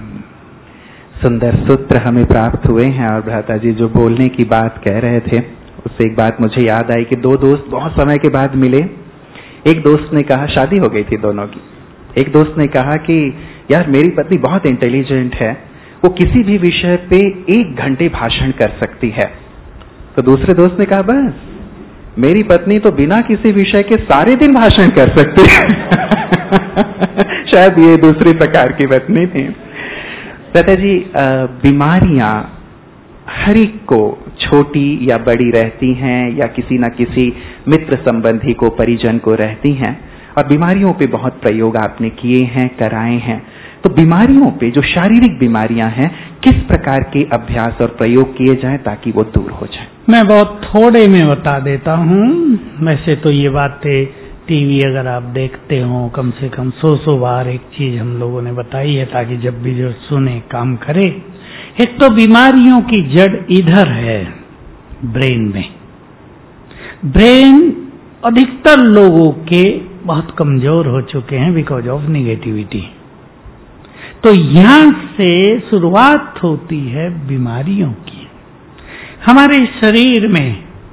सुंदर सूत्र हमें प्राप्त हुए हैं। और भ्राता जी जो बोलने की बात कह रहे थे, उससे एक बात मुझे याद आई कि दो दोस्त बहुत समय के बाद मिले। एक दोस्त ने कहा, शादी हो गई थी दोनों की, एक दोस्त ने कहा कि यार मेरी पत्नी बहुत इंटेलिजेंट है, वो किसी भी विषय पे 1 घंटे भाषण कर सकती है। तो दूसरे दोस्त ने कहा बस मेरी पत्नी तो बिना किसी विषय के सारे दिन भाषण कर सकती है। शायद ये दूसरी प्रकार की पत्नी थी। प्रता जी, बीमारियां हर एक को छोटी या बड़ी रहती हैं या किसी न किसी मित्र संबंधी को, परिजन को रहती हैं, और बीमारियों पे बहुत प्रयोग आपने किए हैं, कराए हैं। तो बीमारियों पे, जो शारीरिक बीमारियां हैं, किस प्रकार के अभ्यास और प्रयोग किए जाएं ताकि वो दूर हो जाए? मैं बहुत थोड़े में बता देता हूँ। वैसे तो ये बातें टीवी अगर आप देखते हो कम से कम 100 बार एक चीज हम लोगों ने बताई है, ताकि जब भी जो सुने काम करे। एक तो बीमारियों की जड़ इधर है, ब्रेन में। ब्रेन अधिकतर लोगों के बहुत कमजोर हो चुके हैं बिकॉज ऑफ निगेटिविटी। तो यहां से शुरुआत होती है बीमारियों की। हमारे शरीर में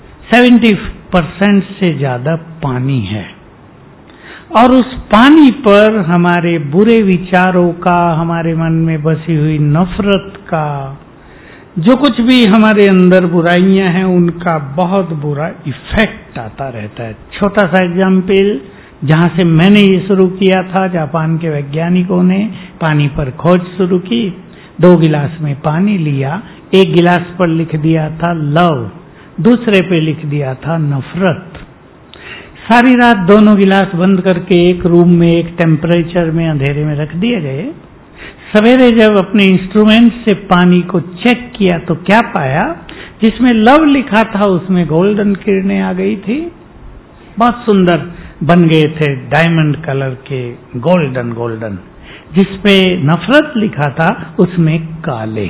70% से ज्यादा पानी है, और उस पानी पर हमारे बुरे विचारों का, हमारे मन में बसी हुई नफरत का, जो कुछ भी हमारे अंदर बुराइयां हैं, उनका बहुत बुरा इफेक्ट आता रहता है। छोटा सा एग्जाम्पल, जहां से मैंने ये शुरू किया था, जापान के वैज्ञानिकों ने पानी पर खोज शुरू की। 2 गिलास में पानी लिया, एक गिलास पर लिख दिया था लव, दूसरे पे लिख दिया था नफरत। सारी रात दोनों गिलास बंद करके एक रूम में, एक टेम्परेचर में, अंधेरे में रख दिए गए। सवेरे जब अपने इंस्ट्रूमेंट से पानी को चेक किया तो क्या पाया, जिसमें लव लिखा था उसमें गोल्डन किरणें आ गई थी, बहुत सुंदर बन गए थे, डायमंड कलर के, गोल्डन। जिसपे नफरत लिखा था उसमें काले।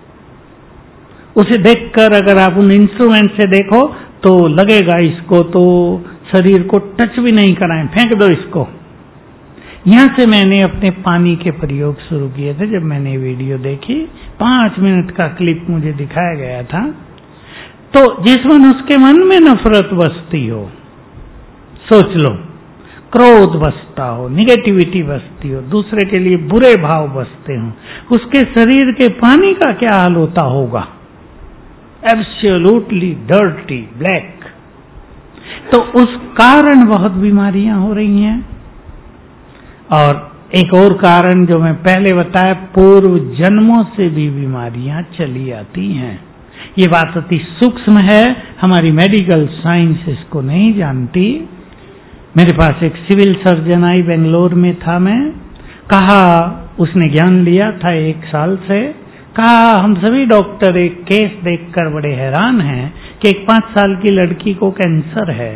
उसे देखकर अगर आप उन इंस्ट्रूमेंट से देखो तो लगेगा इसको तो शरीर को टच भी नहीं कराएं, फेंक दो इसको। यहां से मैंने अपने पानी के प्रयोग शुरू किए थे। जब मैंने वीडियो देखी, 5 मिनट का क्लिप मुझे दिखाया गया था। तो जिस मनुष्य के मन में नफरत बसती हो, सोच लो, क्रोध बसता हो, निगेटिविटी बसती हो, दूसरे के लिए बुरे भाव बसते हो, उसके शरीर के पानी का क्या हाल होता होगा? Absolutely dirty, black. तो उस कारण बहुत बीमारियां हो रही हैं। और एक और कारण जो मैं पहले बताया, पूर्व जन्मों से भी बीमारियां चली आती हैं। ये बात अति सूक्ष्म है, हमारी मेडिकल साइंस इसको नहीं जानती। मेरे पास एक सिविल सर्जन आई, बेंगलोर में था मैं, कहा, उसने ज्ञान लिया था 1 साल से, कहा हम सभी डॉक्टर एक केस देखकर बड़े हैरान हैं कि एक 5 साल की लड़की को कैंसर है।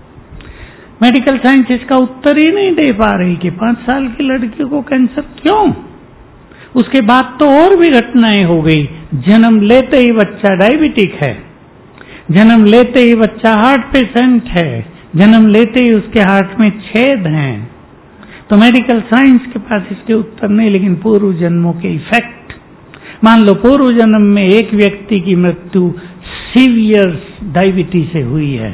मेडिकल साइंस इसका उत्तर ही नहीं दे पा रही कि 5 साल की लड़की को कैंसर क्यों। उसके बाद तो और भी घटनाएं हो गई। जन्म लेते ही बच्चा डायबिटिक है, जन्म लेते ही बच्चा हार्ट पेशेंट है, जन्म लेते ही उसके हार्ट में छेद हैं। तो मेडिकल साइंस के पास इसके उत्तर नहीं, लेकिन पूर्व जन्मों के इफेक्ट। मान लो पूर्व जन्म में एक व्यक्ति की मृत्यु सीवियर डायबिटीज से हुई है,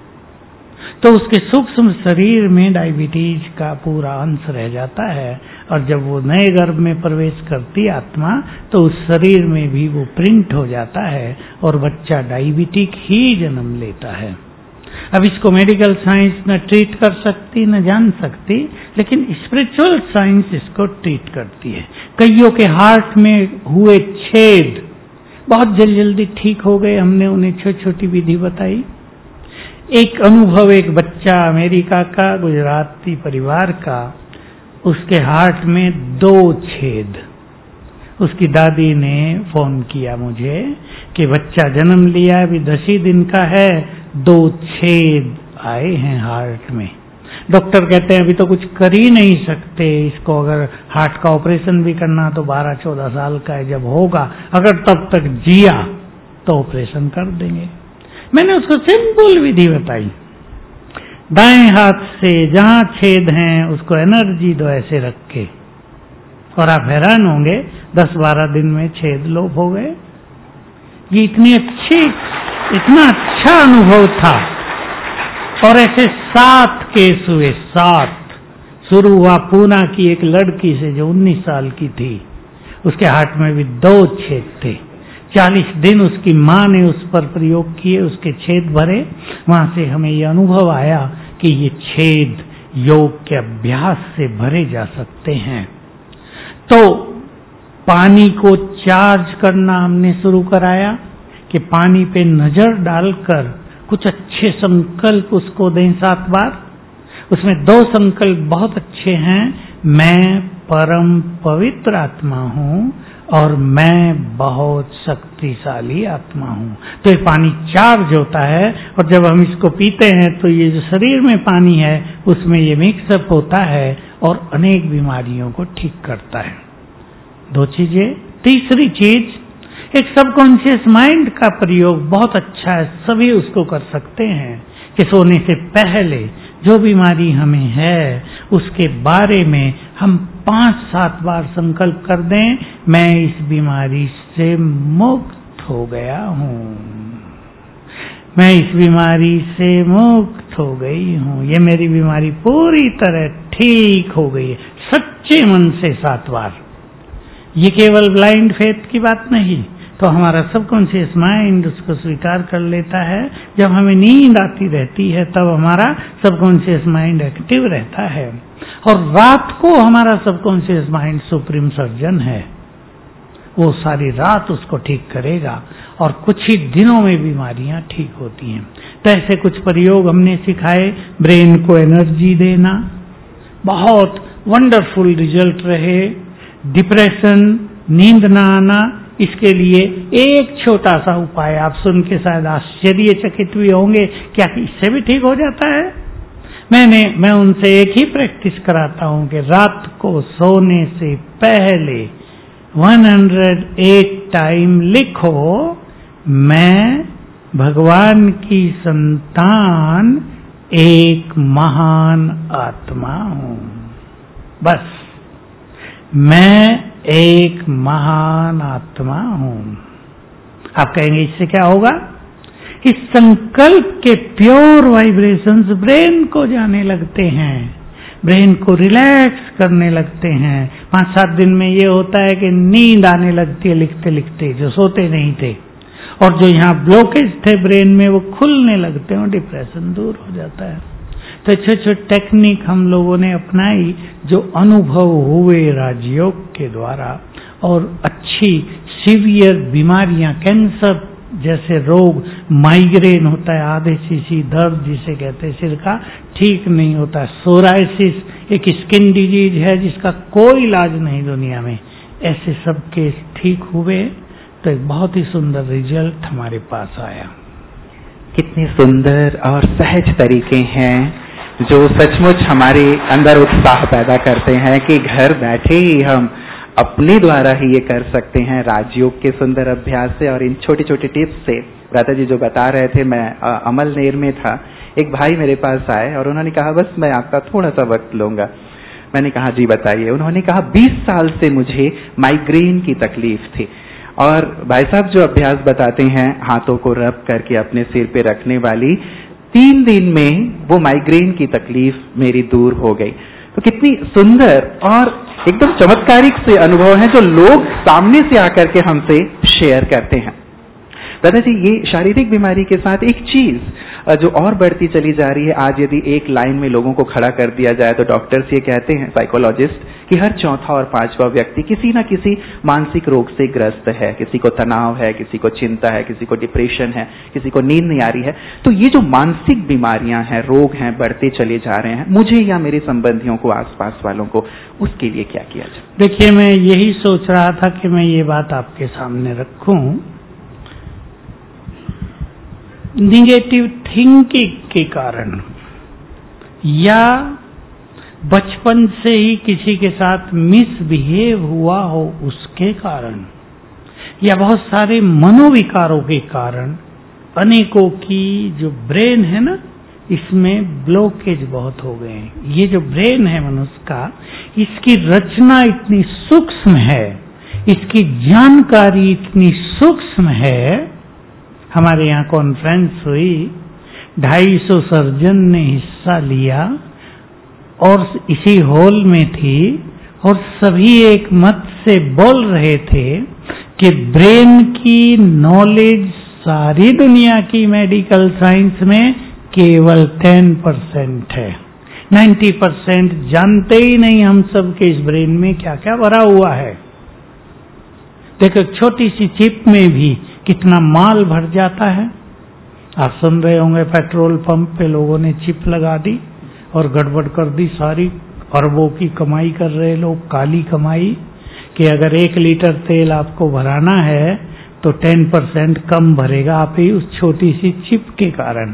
तो उसके सूक्ष्म शरीर में डायबिटीज का पूरा अंश रह जाता है, और जब वो नए गर्भ में प्रवेश करती आत्मा, तो उस शरीर में भी वो प्रिंट हो जाता है और बच्चा डायबिटिक ही जन्म लेता है। अब इसको मेडिकल साइंस न ट्रीट कर सकती, न जान सकती, लेकिन स्पिरिचुअल साइंस इसको ट्रीट करती है। कईयों के हार्ट में हुए छेद बहुत जल्दी ठीक हो गए, हमने उन्हें छोटी छोटी विधि बताई। एक अनुभव, एक बच्चा अमेरिका का, गुजराती परिवार का, उसके हार्ट में 2 छेद। उसकी दादी ने फोन किया मुझे कि बच्चा जन्म लिया, अभी 10 ही दिन का है, 2 छेद आए हैं हार्ट में। डॉक्टर कहते हैं अभी तो कुछ कर ही नहीं सकते इसको, अगर हार्ट का ऑपरेशन भी करना तो 12-14 साल का है, जब होगा, अगर तब तक जिया तो ऑपरेशन कर देंगे। मैंने उसको सिंपल विधि बताई, दाएं हाथ से जहां छेद हैं उसको एनर्जी दो ऐसे रख के, और आप हैरान होंगे 10-12 दिन में छेद लोप हो गए। ये इतना अच्छा अनुभव था। और ऐसे 7 केस हुए, 7। शुरू हुआ पूना की एक लड़की से जो 19 साल की थी, उसके हार्ट में भी 2 छेद थे। 40 दिन उसकी मां ने उस पर प्रयोग किए, उसके छेद भरे। वहां से हमें ये अनुभव आया कि ये छेद योग के अभ्यास से भरे जा सकते हैं। तो पानी को चार्ज करना हमने शुरू कराया कि पानी पे नजर डालकर कुछ अच्छे संकल्प उसको दें 7 बार। उसमें 2 संकल्प बहुत अच्छे हैं, मैं परम पवित्र आत्मा हूं और मैं बहुत शक्तिशाली आत्मा हूं। तो ये पानी चार्ज होता है और जब हम इसको पीते हैं तो ये जो शरीर में पानी है उसमें ये मिक्सअप होता है और अनेक बीमारियों को ठीक करता है। 2 चीजें। तीसरी चीज, एक सबकॉन्शियस माइंड का प्रयोग बहुत अच्छा है, सभी उसको कर सकते हैं कि सोने से पहले जो बीमारी हमें है उसके बारे में हम 5-7 बार संकल्प कर दें, मैं इस बीमारी से मुक्त हो गया हूं, मैं इस बीमारी से मुक्त हो गई हूं, ये मेरी बीमारी पूरी तरह ठीक हो गई है, सच्चे मन से 7 बार। ये केवल ब्लाइंड फेथ की बात नहीं, तो हमारा सबकॉन्शियस माइंड उसको स्वीकार कर लेता है। जब हमें नींद आती रहती है तब हमारा सबकॉन्शियस माइंड एक्टिव रहता है और रात को हमारा सबकॉन्शियस माइंड सुप्रीम सर्जन है, वो सारी रात उसको ठीक करेगा और कुछ ही दिनों में बीमारियां ठीक होती हैं। तो ऐसे कुछ प्रयोग हमने सिखाए। ब्रेन को एनर्जी देना, बहुत वंडरफुल रिजल्ट रहे। डिप्रेशन, नींद ना आना, इसके लिए एक छोटा सा उपाय आप सुन के शायद आश्चर्यचकित भी होंगे, क्या इससे भी ठीक हो जाता है? मैं उनसे एक ही प्रैक्टिस कराता हूं कि रात को सोने से पहले 108 टाइम लिखो, मैं भगवान की संतान एक महान आत्मा हूं। बस, मैं एक महान आत्मा हूं। आप कहेंगे इससे क्या होगा? इस संकल्प के प्योर वाइब्रेशंस ब्रेन को जाने लगते हैं, ब्रेन को रिलैक्स करने लगते हैं। 5-7 दिन में ये होता है कि नींद आने लगती है लिखते लिखते, जो सोते नहीं थे, और जो यहाँ ब्लॉकेज थे ब्रेन में वो खुलने लगते हैं और डिप्रेशन दूर हो जाता है। तो अच्छे टेक्निक हम लोगों ने अपनाई जो अनुभव हुए राजयोग के द्वारा, और अच्छी सीवियर बीमारियां, कैंसर जैसे रोग, माइग्रेन होता है, आधे सीसी दर्द जिसे कहते हैं सिर का, ठीक नहीं होता है। सोराइसिस एक स्किन डिजीज है जिसका कोई इलाज नहीं दुनिया में, ऐसे सब केस ठीक हुए। तो एक बहुत ही सुंदर रिजल्ट हमारे पास आया। कितने सुंदर और सहज तरीके हैं जो सचमुच हमारे अंदर उत्साह पैदा करते हैं कि घर बैठे ही हम अपने द्वारा ही ये कर सकते हैं, राजयोग के सुंदर अभ्यास से और इन छोटे छोटे टिप्स से। भ्राता जी जो बता रहे थे, मैं अमलनेर में था, एक भाई मेरे पास आए और उन्होंने कहा बस मैं आपका थोड़ा सा वक्त लूंगा। मैंने कहा जी बताइए। उन्होंने कहा 20 साल से मुझे माइग्रेन की तकलीफ थी, और भाई साहब जो अभ्यास बताते हैं हाथों को रब करके अपने सिर पे रखने वाली, 3 दिन में वो माइग्रेन की तकलीफ मेरी दूर हो गई। तो कितनी सुंदर और एकदम चमत्कारिक से अनुभव हैं जो लोग सामने से आकर के हमसे शेयर करते हैं। दादाजी, ये शारीरिक बीमारी के साथ एक चीज जो और बढ़ती चली जा रही है, आज यदि एक लाइन में लोगों को खड़ा कर दिया जाए तो डॉक्टर्स ये कहते हैं, साइकोलॉजिस्ट, कि हर चौथा और 5वां व्यक्ति किसी न किसी मानसिक रोग से ग्रस्त है। किसी को तनाव है, किसी को चिंता है, किसी को डिप्रेशन है, किसी को नींद नहीं आ रही है। तो ये जो मानसिक बीमारियां हैं, रोग हैं, बढ़ते चले जा रहे हैं, मुझे या मेरे संबंधियों को, आसपास वालों को, उसके लिए क्या किया जाए? देखिए, मैं यही सोच रहा था कि मैं ये बात आपके सामने रखूं। निगेटिव थिंकिंग के कारण, या बचपन से ही किसी के साथ मिसबिहेव हुआ हो उसके कारण, या बहुत सारे मनोविकारों के कारण, अनेकों की जो ब्रेन है ना, इसमें ब्लॉकेज बहुत हो गए हैं। ये जो ब्रेन है मनुष्य का, इसकी रचना इतनी सूक्ष्म है, इसकी जानकारी इतनी सूक्ष्म है। हमारे यहाँ कॉन्फ्रेंस हुई, 250 सर्जन ने हिस्सा लिया और इसी हॉल में थी, और सभी एक मत से बोल रहे थे कि ब्रेन की नॉलेज सारी दुनिया की मेडिकल साइंस में केवल 10% है। 90% जानते ही नहीं हम सब के इस ब्रेन में क्या क्या भरा हुआ है। देखो छोटी सी चिप में भी कितना माल भर जाता है। आप सुन रहे होंगे पेट्रोल पंप पे लोगों ने चिप लगा दी और गड़बड़ कर दी सारी, अरबों की कमाई कर रहे लोग, काली कमाई, कि अगर 1 लीटर तेल आपको भराना है तो 10% कम भरेगा आप ही उस छोटी सी चिप के कारण।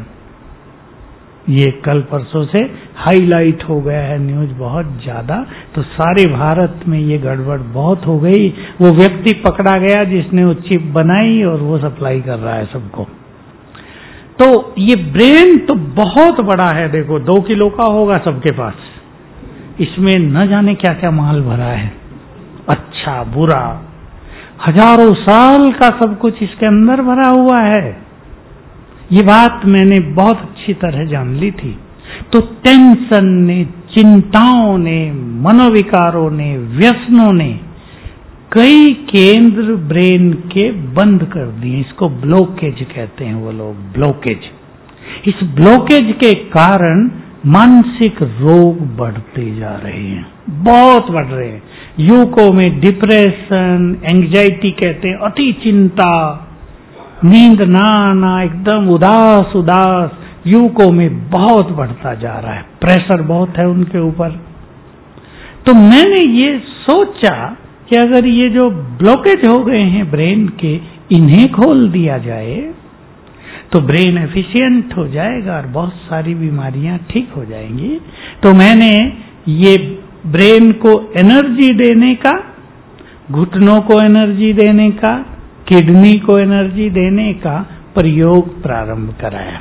ये कल परसों से हाईलाइट हो गया है न्यूज बहुत ज्यादा। तो सारे भारत में ये गड़बड़ बहुत हो गई। वो व्यक्ति पकड़ा गया जिसने वो चिप बनाई और वो सप्लाई कर रहा है सबको। तो ये ब्रेन तो बहुत बड़ा है, देखो 2 किलो का होगा सबके पास, इसमें न जाने क्या क्या माल भरा है, अच्छा बुरा, हजारों साल का सब कुछ इसके अंदर भरा हुआ है। ये बात मैंने बहुत अच्छी तरह जान ली थी। तो टेंशन ने, चिंताओं ने, मनोविकारों ने, व्यसनों ने कई केंद्र ब्रेन के बंद कर दिए। इसको ब्लॉकेज कहते हैं वो लोग, ब्लॉकेज। इस ब्लॉकेज के कारण मानसिक रोग बढ़ते जा रहे हैं, बहुत बढ़ रहे हैं। युवकों में डिप्रेशन, एंग्जाइटी कहते हैं, अति चिंता, नींद ना आना, एकदम उदास उदास, युवकों में बहुत बढ़ता जा रहा है। प्रेशर बहुत है उनके ऊपर। तो मैंने ये सोचा कि अगर ये जो ब्लॉकेज हो गए हैं ब्रेन के, इन्हें खोल दिया जाए तो ब्रेन एफिशिएंट हो जाएगा और बहुत सारी बीमारियां ठीक हो जाएंगी। तो मैंने ये ब्रेन को एनर्जी देने का, घुटनों को एनर्जी देने का, किडनी को एनर्जी देने का प्रयोग प्रारंभ कराया।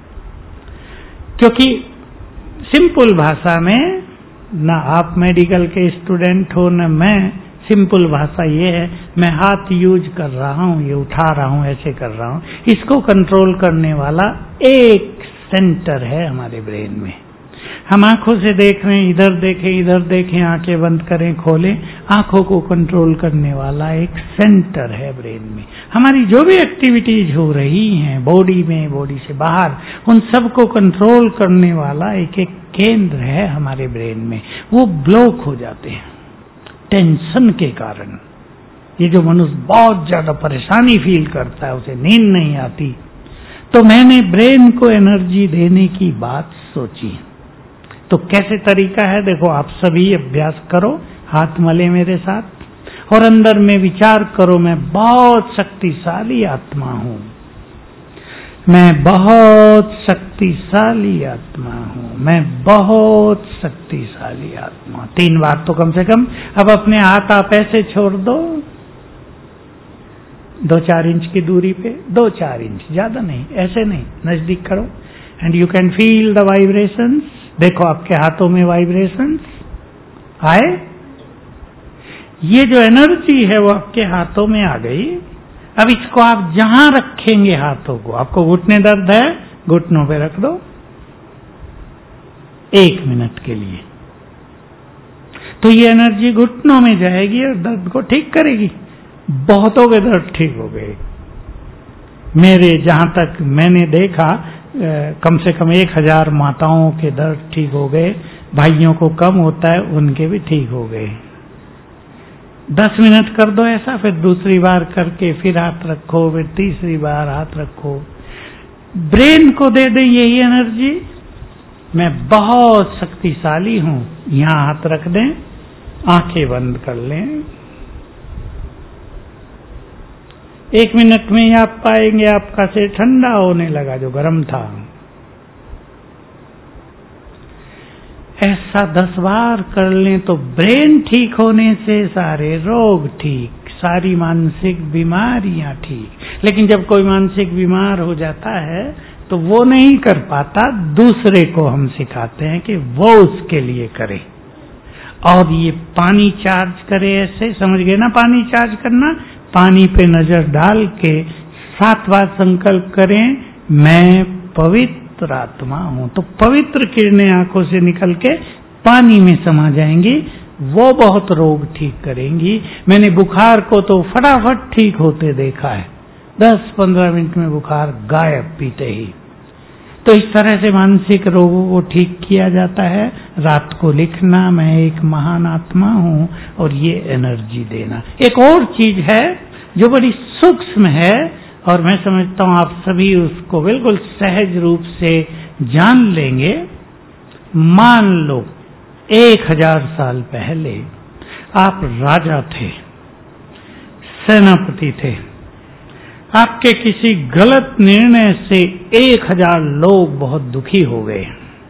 क्योंकि सिंपल भाषा में, ना आप मेडिकल के स्टूडेंट हो न मैं, सिंपल भाषा ये है, मैं हाथ यूज कर रहा हूं, ये उठा रहा हूं, ऐसे कर रहा हूं, इसको कंट्रोल करने वाला एक सेंटर है हमारे ब्रेन में। हम आंखों से देख रहे हैं, इधर देखें, आंखें बंद करें, खोलें, आंखों को कंट्रोल करने वाला एक सेंटर है ब्रेन में। हमारी जो भी एक्टिविटीज हो रही हैं बॉडी में, बॉडी से बाहर, उन सबको कंट्रोल करने वाला एक एक केंद्र है हमारे ब्रेन में। वो ब्लॉक हो जाते हैं टेंशन के कारण। ये जो मनुष्य बहुत ज्यादा परेशानी फील करता है, उसे नींद नहीं आती, तो मैंने ब्रेन को एनर्जी देने की बात सोची। तो कैसे तरीका है, देखो आप सभी अभ्यास करो, हाथ मले मेरे साथ और अंदर में विचार करो, मैं बहुत शक्तिशाली आत्मा हूं, मैं बहुत शक्तिशाली आत्मा हूं, मैं बहुत शक्तिशाली आत्मा। 3 बार तो कम से कम। अब अपने हाथ आप ऐसे छोड़ दो 2-4 इंच की दूरी पे, 2-4 इंच, ज्यादा नहीं, ऐसे नहीं, नजदीक करो and you can feel the vibrations. देखो आपके हाथों में वाइब्रेशंस आए, ये जो एनर्जी है वो आपके हाथों में आ गई। अब इसको आप जहां रखेंगे हाथों को, आपको घुटने दर्द है, घुटनों पे रख दो 1 मिनट के लिए, तो ये एनर्जी घुटनों में जाएगी और दर्द को ठीक करेगी। बहुतों के दर्द ठीक हो गए। मेरे जहां तक मैंने देखा कम से कम 1000 माताओं के दर्द ठीक हो गए, भाइयों को कम होता है उनके भी ठीक हो गए। 10 मिनट कर दो ऐसा, फिर दूसरी बार करके फिर हाथ रखो, फिर तीसरी बार हाथ रखो। ब्रेन को दे दें यही एनर्जी, मैं बहुत शक्तिशाली हूं। यहां हाथ रख दें, आंखें बंद कर लें। 1 मिनट में ही आप पाएंगे आपका सिर ठंडा होने लगा जो गर्म था। ऐसा 10 बार कर लें तो ब्रेन ठीक होने से सारे रोग ठीक, सारी मानसिक बीमारियां ठीक। लेकिन जब कोई मानसिक बीमार हो जाता है तो वो नहीं कर पाता, दूसरे को हम सिखाते हैं कि वो उसके लिए करे। और ये पानी चार्ज करे, ऐसे समझ गए ना, पानी चार्ज करना, पानी पे नजर डाल के 7 बार संकल्प करें, मैं पवित्र आत्मा हूं। तो पवित्र किरणें आंखों से निकल के पानी में समा जाएंगी, वो बहुत रोग ठीक करेंगी। मैंने बुखार को तो फटाफट ठीक होते देखा है, 10-15 मिनट में बुखार गायब पीते ही। तो इस तरह से मानसिक रोगों को ठीक किया जाता है। रात को लिखना, मैं एक महान आत्मा हूं, और ये एनर्जी देना। एक और चीज है, जो बड़ी सूक्ष्म है, और मैं समझता हूं आप सभी उसको बिल्कुल सहज रूप से जान लेंगे। मान लो 1000 साल पहले आप राजा थे, सेनापति थे, आपके किसी गलत निर्णय से 1000 लोग बहुत दुखी हो गए,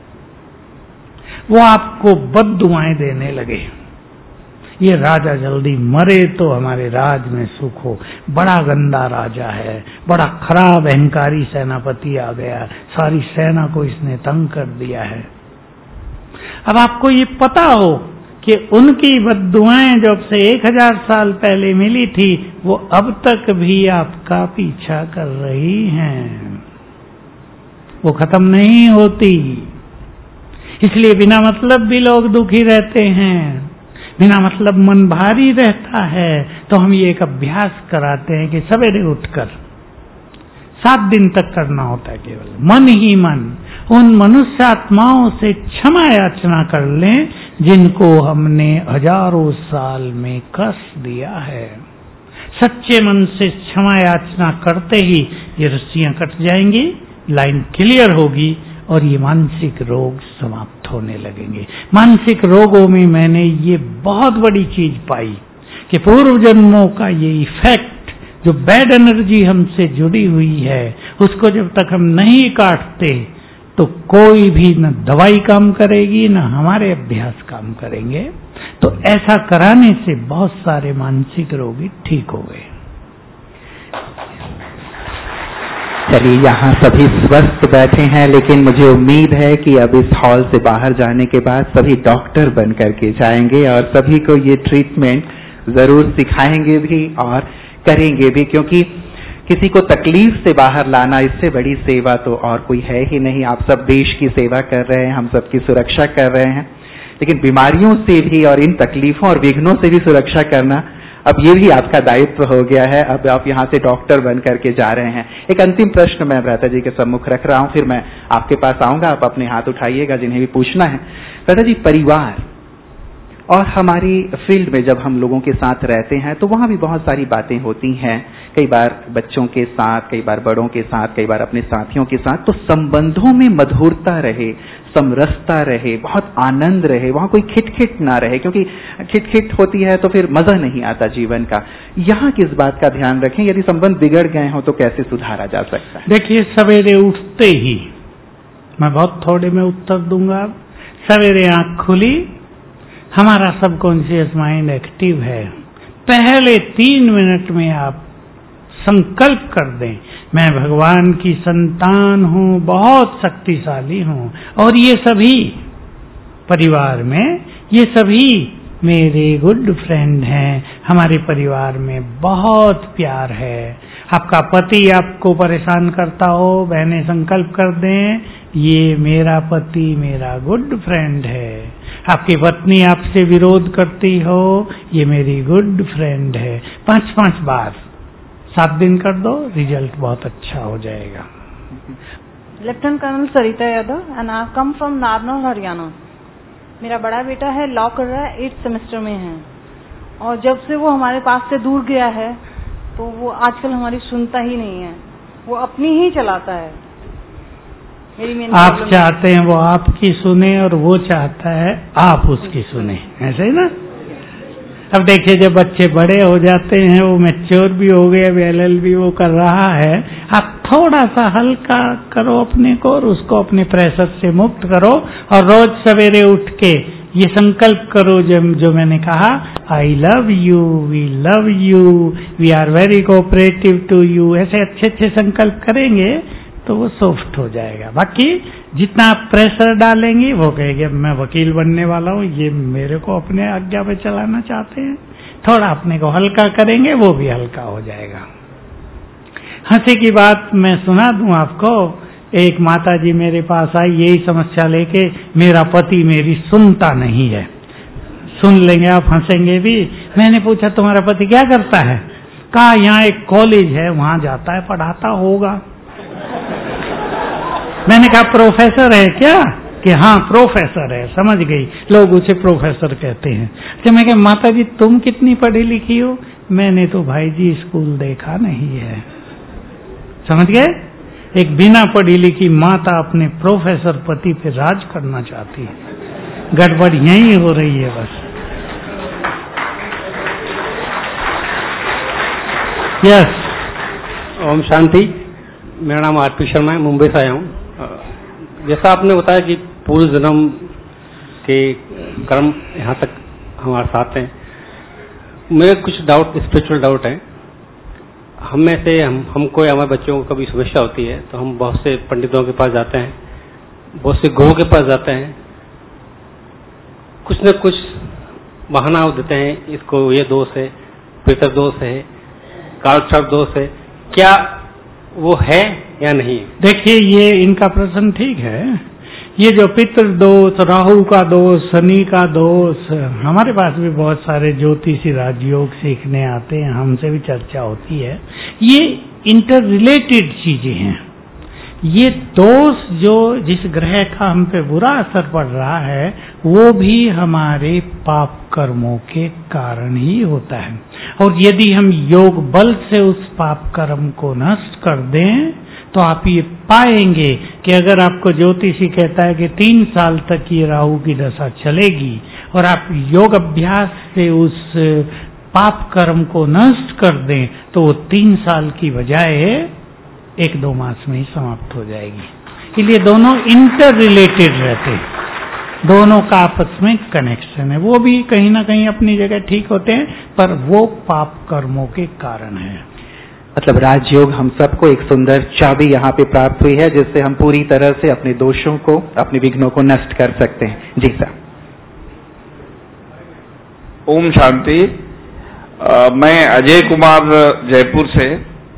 वो आपको बद्दुआएं देने लगे, ये राजा जल्दी मरे तो हमारे राज में सुख हो, बड़ा गंदा राजा है, बड़ा खराब अहंकारी सेनापति आ गया, सारी सेना को इसने तंग कर दिया है। अब आपको ये पता हो कि उनकी बद्दुआएं जब से 1000 साल पहले मिली थी, वो अब तक भी आपका पीछा कर रही हैं, वो खत्म नहीं होती। इसलिए बिना मतलब भी लोग दुखी रहते हैं, बिना मतलब मन भारी रहता है। तो हम ये एक अभ्यास कराते हैं कि सवेरे उठकर 7 दिन तक करना होता है, केवल मन ही मन उन मनुष्य आत्माओं से क्षमा याचना कर लें जिनको हमने हजारों साल में कष्ट दिया है। सच्चे मन से क्षमा याचना करते ही ये रस्सियां कट जाएंगी, लाइन क्लियर होगी और ये मानसिक रोग समाप्त होने लगेंगे। मानसिक रोगों में मैंने ये बहुत बड़ी चीज पाई कि पूर्व जन्मों का ये इफेक्ट, जो बैड एनर्जी हमसे जुड़ी हुई है, उसको जब तक हम नहीं काटते तो कोई भी न दवाई काम करेगी न हमारे अभ्यास काम करेंगे। तो ऐसा कराने से बहुत सारे मानसिक रोगी ठीक हो गए। चलिए, यहाँ सभी स्वस्थ बैठे हैं, लेकिन मुझे उम्मीद है कि अब इस हॉल से बाहर जाने के बाद सभी डॉक्टर बन करके जाएंगे और सभी को ये ट्रीटमेंट जरूर सिखाएंगे भी और करेंगे भी, क्योंकि किसी को तकलीफ से बाहर लाना, इससे बड़ी सेवा तो और कोई है ही नहीं। आप सब देश की सेवा कर रहे हैं, हम सबकी सुरक्षा कर रहे हैं, लेकिन बीमारियों से भी और इन तकलीफों और विघ्नों से भी सुरक्षा करना अब ये भी आपका दायित्व हो गया है। अब आप यहाँ से डॉक्टर बन करके जा रहे हैं। एक अंतिम प्रश्न मैं भ्राता जी के सम्मुख रख रहा हूँ, फिर मैं आपके पास आऊंगा, आप अपने हाथ उठाइएगा जिन्हें भी पूछना है। भ्राता जी, परिवार और हमारी फील्ड में जब हम लोगों के साथ रहते हैं तो वहाँ भी बहुत सारी बातें होती हैं, कई बार बच्चों के साथ, कई बार बड़ों के साथ, कई बार अपने साथियों के साथ। तो संबंधों में मधुरता रहे, समरसता रहे, बहुत आनंद रहे, वहाँ कोई खिटखिट ना रहे, क्योंकि खिटखिट होती है तो फिर मजा नहीं आता जीवन का। यहाँ किस बात का ध्यान रखें? यदि संबंध बिगड़ गए हो तो कैसे सुधारा जा सकता है? देखिए, सवेरे उठते ही, मैं बहुत थोड़े में उत्तर दूंगा, सवेरे आंख खुली, हमारा सबकॉन्शियस माइंड एक्टिव है, पहले 3 मिनट में आप संकल्प कर दें, मैं भगवान की संतान हूं, बहुत शक्तिशाली हूं, और ये सभी परिवार में, ये सभी मेरे गुड फ्रेंड हैं, हमारे परिवार में बहुत प्यार है। आपका पति आपको परेशान करता हो, बहनें संकल्प कर दें, ये मेरा पति मेरा गुड फ्रेंड है। आपकी पत्नी आपसे विरोध करती हो, ये मेरी गुड फ्रेंड है। 5-5 बार 7 दिन कर दो, रिजल्ट बहुत अच्छा हो जाएगा। Lieutenant colonel Sarita Yadav and I come from Narnaul, Haryana. मेरा बड़ा बेटा है, लॉ कर रहा है, 8th सेमेस्टर में है, और जब से वो हमारे पास से दूर गया है तो वो आजकल हमारी सुनता ही नहीं है, वो अपनी ही चलाता है। आप चाहते हैं वो आपकी सुने और वो चाहता है आप उसकी सुने, ऐसे ही ना? अब देखिए, जब बच्चे बड़े हो जाते हैं, वो मैच्योर भी हो गए, LLB वो कर रहा है, आप थोड़ा सा हल्का करो अपने को और उसको अपने प्रेशर से मुक्त करो, और रोज सवेरे उठ के ये संकल्प करो जो मैंने कहा, I love you, we love you, we are very cooperative to you. ऐसे अच्छे अच्छे संकल्प करेंगे तो वो सॉफ्ट हो जाएगा। बाकी जितना आप प्रेशर डालेंगे, वो कहेंगे मैं वकील बनने वाला हूँ, ये मेरे को अपने आज्ञा पे चलाना चाहते हैं। थोड़ा अपने को हल्का करेंगे, वो भी हल्का हो जाएगा। हंसी की बात मैं सुना दूं आपको। एक माता जी मेरे पास आई यही समस्या लेके, मेरा पति मेरी सुनता नहीं है। सुन लेंगे आप, हंसेंगे भी। मैंने पूछा तुम्हारा पति क्या करता है? कहा यहाँ एक कॉलेज है, वहां जाता है, पढ़ाता होगा। मैंने कहा प्रोफेसर है क्या? कि हाँ प्रोफेसर है, समझ गई, लोग उसे प्रोफेसर कहते हैं। तो मैं कहा माता जी तुम कितनी पढ़ी लिखी हो? मैंने तो भाई जी स्कूल देखा नहीं है। समझ गए? एक बिना पढ़ी लिखी माता अपने प्रोफेसर पति पे राज करना चाहती है। गड़बड़ यही हो रही है बस। यस। ओम शांति। मेरा नाम आरपी शर्मा है, मुंबई से आया हूँ। जैसा आपने बताया कि पूर्व जन्म के कर्म यहाँ तक हमारे साथ हैं, मेरे कुछ डाउट, स्पिरिचुअल डाउट है। हम में से हमको या हमारे बच्चों को कभी समस्या होती है तो हम बहुत से पंडितों के पास जाते हैं, बहुत से गुरुओं के पास जाते हैं, कुछ न कुछ बहाना देते हैं, इसको ये दोष है, पितर दोष है, कालसर्प दोष है। क्या वो है या नहीं? देखिए, ये इनका प्रश्न ठीक है। ये जो पितृ दोष, राहु का दोष, शनि का दोष, हमारे पास भी बहुत सारे ज्योतिषी राजयोग सीखने आते हैं, हमसे भी चर्चा होती है। ये इंटर रिलेटेड चीजें हैं। ये दोष जो जिस ग्रह का हम पे बुरा असर पड़ रहा है वो भी हमारे पाप कर्मों के कारण ही होता है। और यदि हम योग बल से उस पाप कर्म को नष्ट कर दें तो आप ये पाएंगे कि अगर आपको ज्योतिषी कहता है कि 3 साल तक ये राहु की दशा चलेगी और आप योग अभ्यास से उस पाप कर्म को नष्ट कर दें तो वो 3 साल की बजाय 1-2 मास में ही समाप्त हो जाएगी। इसलिए दोनों इंटर रिलेटेड रहते हैं, दोनों का आपस में कनेक्शन है। वो भी कहीं ना कहीं अपनी जगह ठीक होते हैं, पर वो पाप कर्मों के कारण है। मतलब राजयोग हम सबको एक सुंदर चाबी यहाँ पे प्राप्त हुई है जिससे हम पूरी तरह से अपने दोषों को, अपने विघ्नों को नष्ट कर सकते हैं। जी सर। ओम शांति। मैं अजय कुमार जयपुर से।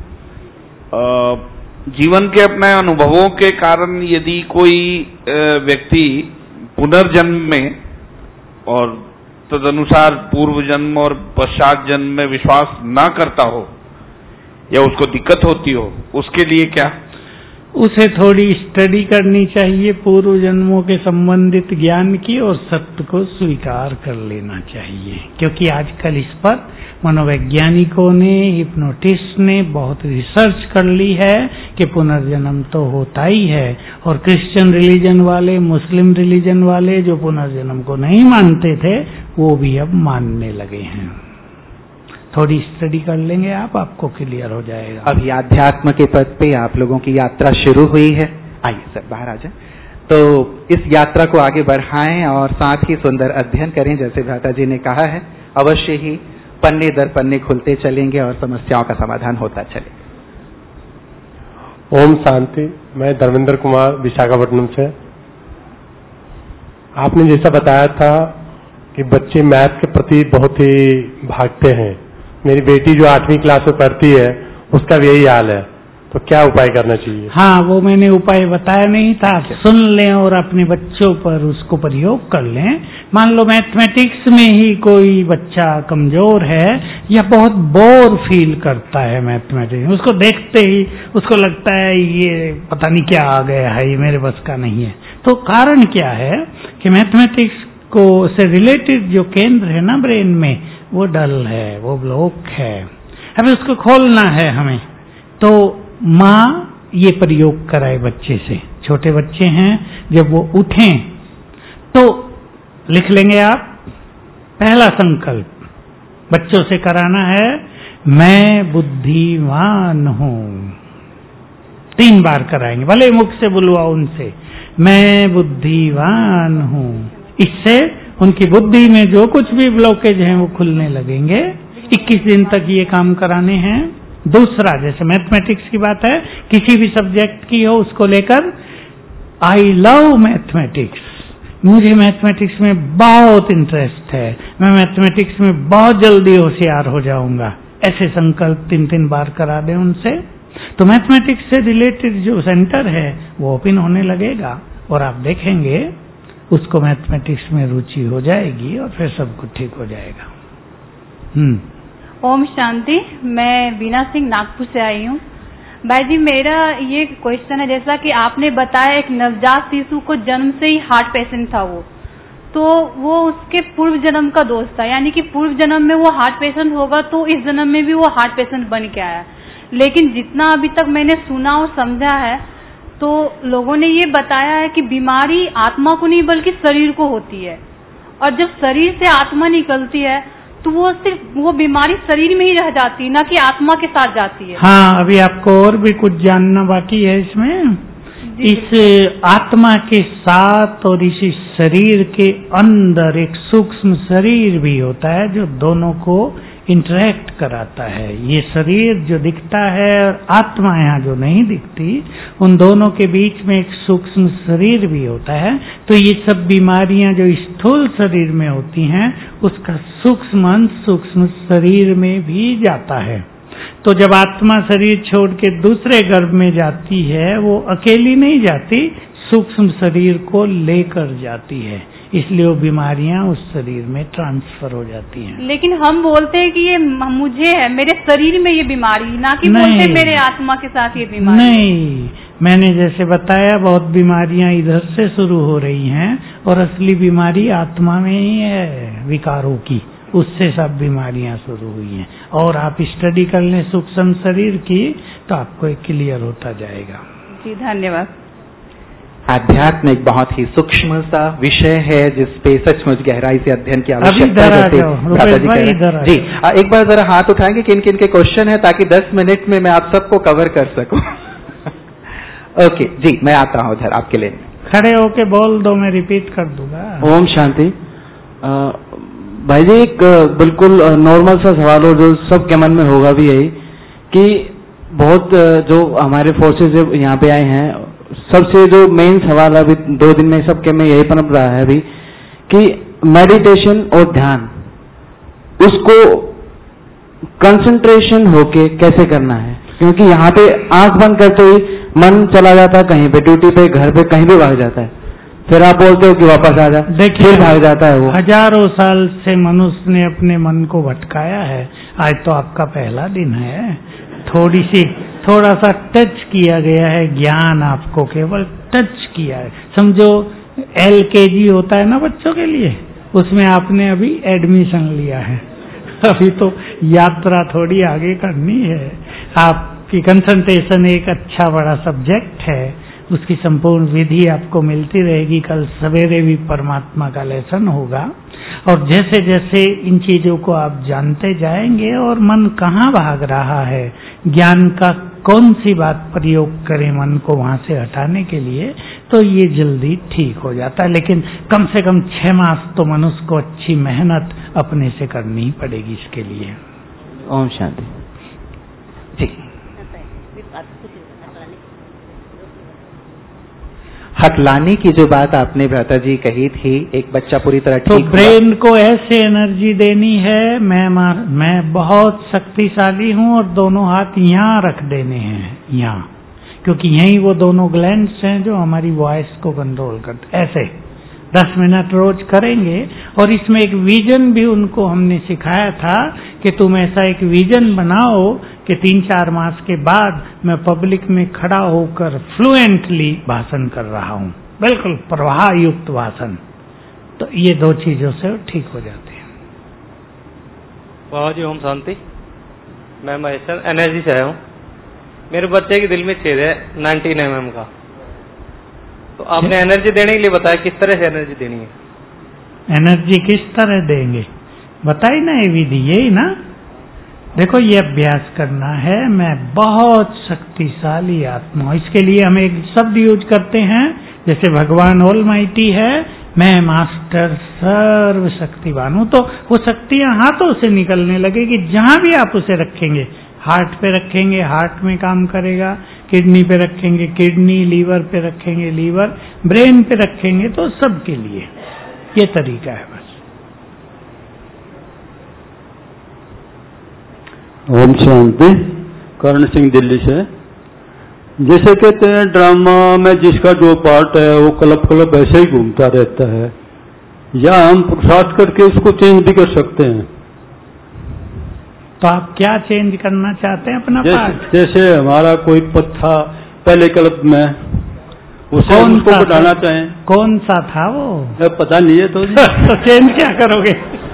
जीवन के अपने अनुभवों के कारण यदि कोई व्यक्ति पुनर्जन्म में और तदनुसार पूर्व जन्म और पश्चात जन्म में विश्वास ना करता हो या उसको दिक्कत होती हो, उसके लिए क्या? उसे थोड़ी स्टडी करनी चाहिए पूर्व जन्मों के संबंधित ज्ञान की और सत्य को स्वीकार कर लेना चाहिए, क्योंकि आजकल इस पर मनोवैज्ञानिकों ने, हिप्नोटिस्ट ने बहुत रिसर्च कर ली है कि पुनर्जन्म तो होता ही है। और क्रिश्चियन रिलीजन वाले, मुस्लिम रिलीजन वाले जो पुनर्जन्म को नहीं मानते थे वो भी अब मानने लगे हैं। थोड़ी स्टडी कर लेंगे आपको क्लियर हो जाएगा। अभी आध्यात्म के पद पे आप लोगों की यात्रा शुरू हुई है। आइए सर बाहर आ जाए। तो इस यात्रा को आगे बढ़ाएं और साथ ही सुंदर अध्ययन करें। जैसे भ्राता जी ने कहा है, अवश्य ही पन्ने दर पन्ने खुलते चलेंगे और समस्याओं का समाधान होता चलेगा। ओम शांति। मैं धर्मेंद्र कुमार विशाखापट्टनम से। आपने जैसा बताया था कि बच्चे मैथ के प्रति बहुत ही भागते हैं, मेरी बेटी जो 8वीं क्लास में पढ़ती है उसका भी यही हाल है, तो क्या उपाय करना चाहिए? हाँ, वो मैंने उपाय बताया नहीं था, सुन लें और अपने बच्चों पर उसको प्रयोग कर लें। मान लो मैथमेटिक्स में ही कोई बच्चा कमजोर है या बहुत बोर फील करता है मैथमेटिक्स, उसको देखते ही उसको लगता है ये पता नहीं क्या आ गया है, ये मेरे बस का नहीं है। तो कारण क्या है कि मैथमेटिक्स को से रिलेटेड जो केंद्र है ना ब्रेन में, वो डल है, वो ब्लॉक है। अभी उसको खोलना है हमें। तो माँ ये प्रयोग कराए बच्चे से, छोटे बच्चे हैं, जब वो उठें तो लिख लेंगे आप। पहला संकल्प बच्चों से कराना है, मैं बुद्धिमान हूं। 3 बार कराएंगे, भले मुख से बुलवाओ उनसे, मैं बुद्धिमान हूं। इससे उनकी बुद्धि में जो कुछ भी ब्लॉकेज हैं वो खुलने लगेंगे। 21 दिन तक ये काम कराने हैं। दूसरा, जैसे मैथमेटिक्स की बात है, किसी भी सब्जेक्ट की हो उसको लेकर, आई लव मैथमेटिक्स, मुझे मैथमेटिक्स में बहुत इंटरेस्ट है, मैं मैथमेटिक्स में बहुत जल्दी होशियार हो जाऊंगा, ऐसे संकल्प 3-3 बार करा दें उनसे। तो मैथमेटिक्स से रिलेटेड जो सेंटर है वो ओपन होने लगेगा और आप देखेंगे उसको मैथमेटिक्स में रुचि हो जाएगी और फिर सब कुछ ठीक हो जाएगा। ओम शांति। मैं बीना सिंह नागपुर से आई हूँ। भाई जी, मेरा ये क्वेश्चन है, जैसा कि आपने बताया एक नवजात शिशु को जन्म से ही हार्ट पेशेंट था वो, तो वो उसके पूर्व जन्म का दोष था, यानी कि पूर्व जन्म में वो हार्ट पेशेंट होगा तो इस जन्म में भी वो हार्ट पेशेंट बन के आया। लेकिन जितना अभी तक मैंने सुना और समझा है तो लोगों ने ये बताया है कि बीमारी आत्मा को नहीं बल्कि शरीर को होती है, और जब शरीर से आत्मा निकलती है तो वो सिर्फ वो बीमारी शरीर में ही रह जाती है, ना कि आत्मा के साथ जाती है। हाँ, अभी आपको और भी कुछ जानना बाकी है इसमें। इस आत्मा के साथ और इस शरीर के अंदर एक सूक्ष्म शरीर भी होता है जो दोनों को इंटरेक्ट कराता है। ये शरीर जो दिखता है और आत्मा यहाँ जो नहीं दिखती, उन दोनों के बीच में एक सूक्ष्म शरीर भी होता है। तो ये सब बीमारियां जो स्थूल शरीर में होती हैं उसका सूक्ष्म अंश सूक्ष्म शरीर में भी जाता है। तो जब आत्मा शरीर छोड़ के दूसरे गर्भ में जाती है वो अकेली नहीं जाती, सूक्ष्म शरीर को लेकर जाती है, इसलिए वो बीमारियां उस शरीर में ट्रांसफर हो जाती हैं। लेकिन हम बोलते हैं कि ये मुझे है, मेरे शरीर में ये बीमारी, ना कि बोलते मेरे आत्मा के साथ ये बीमारी। नहीं, मैंने जैसे बताया बहुत बीमारियां इधर से शुरू हो रही हैं और असली बीमारी आत्मा में ही है, विकारों की, उससे सब बीमारियां शुरू हुई हैं। और आप स्टडी कर लें सूक्ष्म शरीर की तो आपको एक क्लियर होता जाएगा। जी धन्यवाद। आध्यात्म एक बहुत ही सूक्ष्म सा विषय है जिसपे सचमुच गहराई से अध्ययन की आवश्यकता होती है। जी, एक बार जरा हाथ उठाएंगे किन किन के क्वेश्चन है ताकि 10 मिनट में मैं आप सबको कवर कर सकूं। ओके जी, मैं आता हूँ उधर आपके लिए। खड़े होके बोल दो, मैं रिपीट कर दूंगा। ओम शांति। भाई जी, एक बिल्कुल नॉर्मल सा सवाल हो जो सबके मन में होगा भी यही कि बहुत जो हमारे फोर्सेज यहाँ पे आए हैं, सबसे जो मेन सवाल अभी 2 दिन में सबके में यही पनप रहा है अभी कि मेडिटेशन और ध्यान, उसको कंसंट्रेशन होके कैसे करना है। क्योंकि यहाँ पे आंख बंद करते ही मन चला जाता है कहीं पे, ड्यूटी पे, घर पे, कहीं भी भाग जाता है, फिर आप बोलते हो कि वापस आ जा, फिर भाग जाता है वो। हजारों साल से मनुष्य ने अपने मन को भटकाया है, आज तो आपका पहला दिन है। थोड़ा सा टच किया गया है ज्ञान, आपको केवल टच किया है। समझो LKG होता है ना बच्चों के लिए, उसमें आपने अभी एडमिशन लिया है, अभी तो यात्रा थोड़ी आगे करनी है। आपकी कंसंट्रेशन एक अच्छा बड़ा सब्जेक्ट है, उसकी संपूर्ण विधि आपको मिलती रहेगी। कल सवेरे भी परमात्मा का लेसन होगा और जैसे जैसे इन चीजों को आप जानते जाएंगे और मन कहाँ भाग रहा है, ज्ञान का कौन सी बात प्रयोग करें मन को वहां से हटाने के लिए, तो ये जल्दी ठीक हो जाता है। लेकिन कम से कम 6 मास तो मनुष्य को अच्छी मेहनत अपने से करनी ही पड़ेगी इसके लिए। ओम शांति जी। हकलाने की जो बात आपने भ्राता जी कही थी, एक बच्चा पूरी तरह ठीक तो ब्रेन को ऐसे एनर्जी देनी है, मैं बहुत शक्तिशाली हूँ और दोनों हाथ यहाँ रख देने हैं, यहाँ, क्योंकि यही वो दोनों ग्लैंड्स हैं जो हमारी वॉइस को कंट्रोल करते। ऐसे 10 मिनट रोज करेंगे और इसमें एक विजन भी उनको हमने सिखाया था कि तुम ऐसा एक विजन बनाओ कि 3-4 मास के बाद मैं पब्लिक में खड़ा होकर फ्लुएंटली भाषण कर रहा हूँ, बिल्कुल प्रवाह युक्त भाषण। तो ये 2 चीजों से ठीक हो जाते हैं। बाबा जी ओम शांति। मैं महेश्वर एनर्जी से आया हूँ। मेरे बच्चे के दिल में छेद है 19 mm का, तो आपने एनर्जी देने के लिए बताया, किस तरह से एनर्जी देनी है? एनर्जी किस तरह देंगे बताइए ना, ये विधि यही ना। देखो ये अभ्यास करना है, मैं बहुत शक्तिशाली आत्मा हूं। इसके लिए हम एक शब्द यूज करते हैं, जैसे भगवान ऑलमाइटी है, मैं मास्टर सर्वशक्तिवान हूं। तो वो शक्तियां हाथों से निकलने लगेगी, जहां भी आप उसे रखेंगे। हार्ट पे रखेंगे, हार्ट में काम करेगा, किडनी पे रखेंगे, किडनी, लीवर पे रखेंगे, लीवर, ब्रेन पे रखेंगे, तो सबके लिए ये तरीका है बस। ओम शांति। करण सिंह दिल्ली से। जैसे कहते हैं ड्रामा में जिसका जो पार्ट है वो क्लब क्लब ऐसे ही घूमता रहता है, या हम पुरुषार्थ करके उसको चेंज भी कर सकते हैं। तो आप क्या चेंज करना चाहते हैं अपना पार्ट? जैसे हमारा कोई पत्था पहले क्लब में उसे उसको बढ़ाना चाहें। कौन सा था वो? पता नहीं है तो तो चेंज क्या करोगे?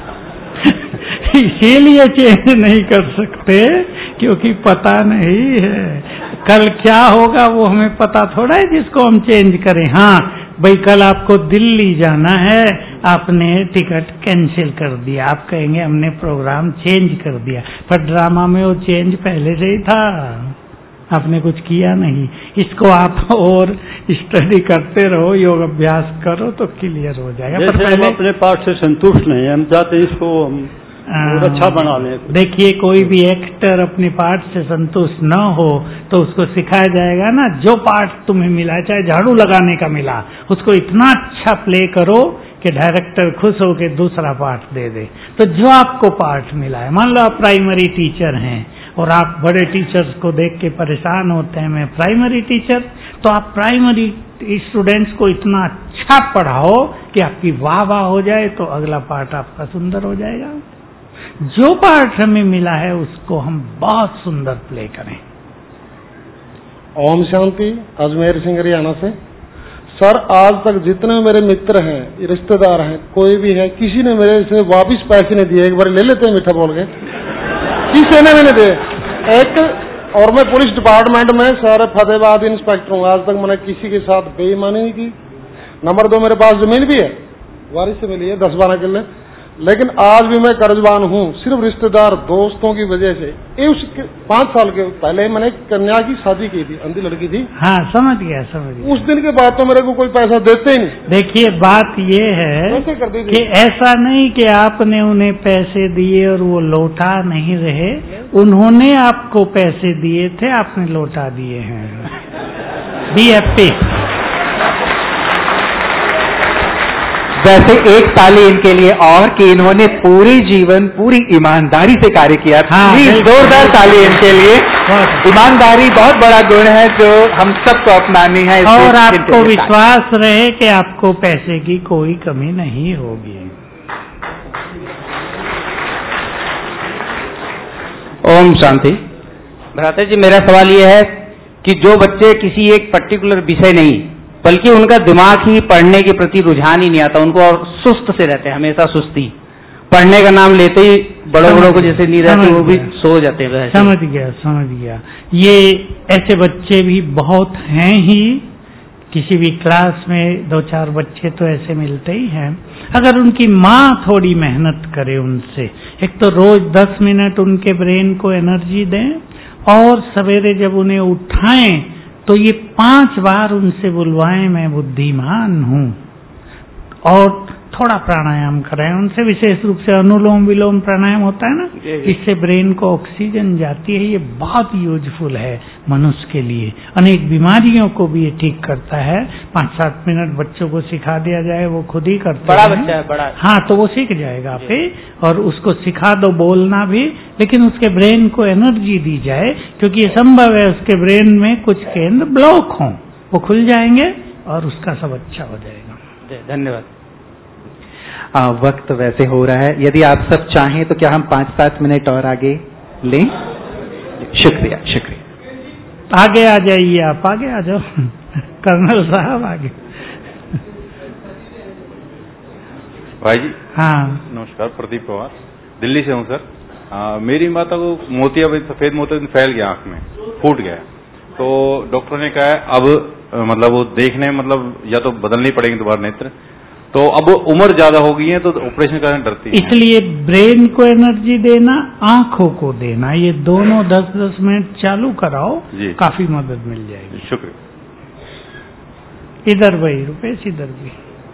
इसीलिए चेंज नहीं कर सकते क्योंकि पता नहीं है कल क्या होगा, वो हमें पता थोड़ा है जिसको हम चेंज करें। हाँ भाई, कल आपको दिल्ली जाना है, आपने टिकट कैंसिल कर दिया, आप कहेंगे हमने प्रोग्राम चेंज कर दिया, पर ड्रामा में वो चेंज पहले से ही था, आपने कुछ किया नहीं। इसको आप और स्टडी करते रहो, योग अभ्यास करो तो क्लियर हो जाएगा। पर पहले अपने पार्ट से संतुष्ट नहीं, हम चाहते हैं इसको हम और अच्छा बना लें। देखिए, कोई भी एक्टर अपने पार्ट से संतुष्ट न हो तो उसको सिखाया जाएगा ना, जो पार्ट तुम्हें मिला, चाहे झाड़ू लगाने का मिला, उसको इतना अच्छा प्ले करो कि डायरेक्टर खुश हो के दूसरा पार्ट दे दे। तो जो आपको पार्ट मिला है, मान लो आप प्राइमरी टीचर हैं और आप बड़े टीचर्स को देख के परेशान होते हैं, मैं प्राइमरी टीचर, तो आप प्राइमरी स्टूडेंट्स को इतना अच्छा पढ़ाओ कि आपकी वाह वाह हो जाए, तो अगला पार्ट आपका सुंदर हो जाएगा। जो पार्ट हमें मिला है उसको हम बहुत सुंदर प्ले करें। ओम शांति, अजमेर सिंह हरियाणा से। सर, आज तक जितने मेरे मित्र हैं, रिश्तेदार हैं, कोई भी है, किसी ने मेरे से वापिस पैसे नहीं दिए। एक बार ले लेते हैं मीठा बोल के, किसी ने भी नहीं दिए। एक और मैं पुलिस डिपार्टमेंट में सर फतेहाबाद इंस्पेक्टर हूँ, आज तक मैंने किसी के साथ बेईमानी नहीं की। नंबर 2, मेरे पास जमीन भी है, वारिस से मिली है 10-12 किले, लेकिन आज भी मैं कर्जवान हूँ, सिर्फ रिश्तेदार दोस्तों की वजह से। ये उसके 5 साल के पहले मैंने कन्या की शादी की थी, अंधी लड़की थी। हाँ, समझ गया, समझ गया। उस दिन के बाद तो मेरे को कोई पैसा देते ही नहीं। देखिए, बात ये है कि ऐसा नहीं कि आपने उन्हें पैसे दिए और वो लौटा नहीं रहे, उन्होंने आपको पैसे दिए थे, आपने लौटा दिए हैं। BFP। वैसे एक ताली इनके लिए और कि इन्होंने पूरे जीवन पूरी ईमानदारी से कार्य किया। प्लीज जोरदार ताली इनके लिए। ईमानदारी बहुत बड़ा गुण है जो हम सबको अपनानी है, और आपको विश्वास रहे कि आपको पैसे की कोई कमी नहीं होगी। ओम शांति। भ्राता जी, मेरा सवाल यह है कि जो बच्चे किसी एक पर्टिकुलर विषय नहीं, बल्कि उनका दिमाग ही पढ़ने के प्रति रुझान ही नहीं आता, उनको और सुस्त से रहते हैं, हमेशा सुस्ती, पढ़ने का नाम लेते ही बड़ों को जैसे नहीं रहते, वो भी सो जाते हैं। समझ गया, समझ गया। ये ऐसे बच्चे भी बहुत हैं ही, किसी भी क्लास में 2-4 बच्चे तो ऐसे मिलते ही हैं। अगर उनकी माँ थोड़ी मेहनत करे उनसे, एक तो रोज 10 मिनट उनके ब्रेन को एनर्जी दें, और सवेरे जब उन्हें उठाएं तो ये 5 बार उनसे बुलवाएं, मैं बुद्धिमान हूँ, और थोड़ा प्राणायाम कराएं उनसे, विशेष रूप से अनुलोम विलोम प्राणायाम होता है ना, इससे ब्रेन को ऑक्सीजन जाती है। ये बहुत यूजफुल है मनुष्य के लिए, अनेक बीमारियों को भी ये ठीक करता है। 5-7 मिनट बच्चों को सिखा दिया जाए, वो खुद ही करते बड़ा हैं। बच्चा है, बड़ा। हाँ, तो वो सीख जाएगा फिर, और उसको सिखा दो बोलना भी, लेकिन उसके ब्रेन को एनर्जी दी जाए, क्योंकि ये संभव है उसके ब्रेन में कुछ केंद्र ब्लॉक हों, वो खुल जाएंगे और उसका सब अच्छा हो जाएगा। धन्यवाद। वक्त वैसे हो रहा है, यदि आप सब चाहें तो क्या हम 5-7 मिनट और आगे लें? शुक्रिया, शुक्रिया। आगे आ जाइए, आप आगे आ जाओ। कर्नल साहब आगे। भाई जी। हाँ, नमस्कार, प्रदीप पवार, दिल्ली से हूँ सर। मेरी माता को मोतियाबिंद, सफेद मोतियाबिंद फैल गया, आंख में फूट गया, तो डॉक्टर ने कहा अब मतलब वो देखने मतलब या तो बदलनी पड़ेगी दोबारा नेत्र, तो अब उम्र ज्यादा हो गई है तो ऑपरेशन करने डरती है। इसलिए ब्रेन को एनर्जी देना, आंखों को देना, ये दोनों 10-10 मिनट चालू कराओ, काफी मदद मिल जाएगी। शुक्रिया। इधर भाई रुपेश, इधर भी।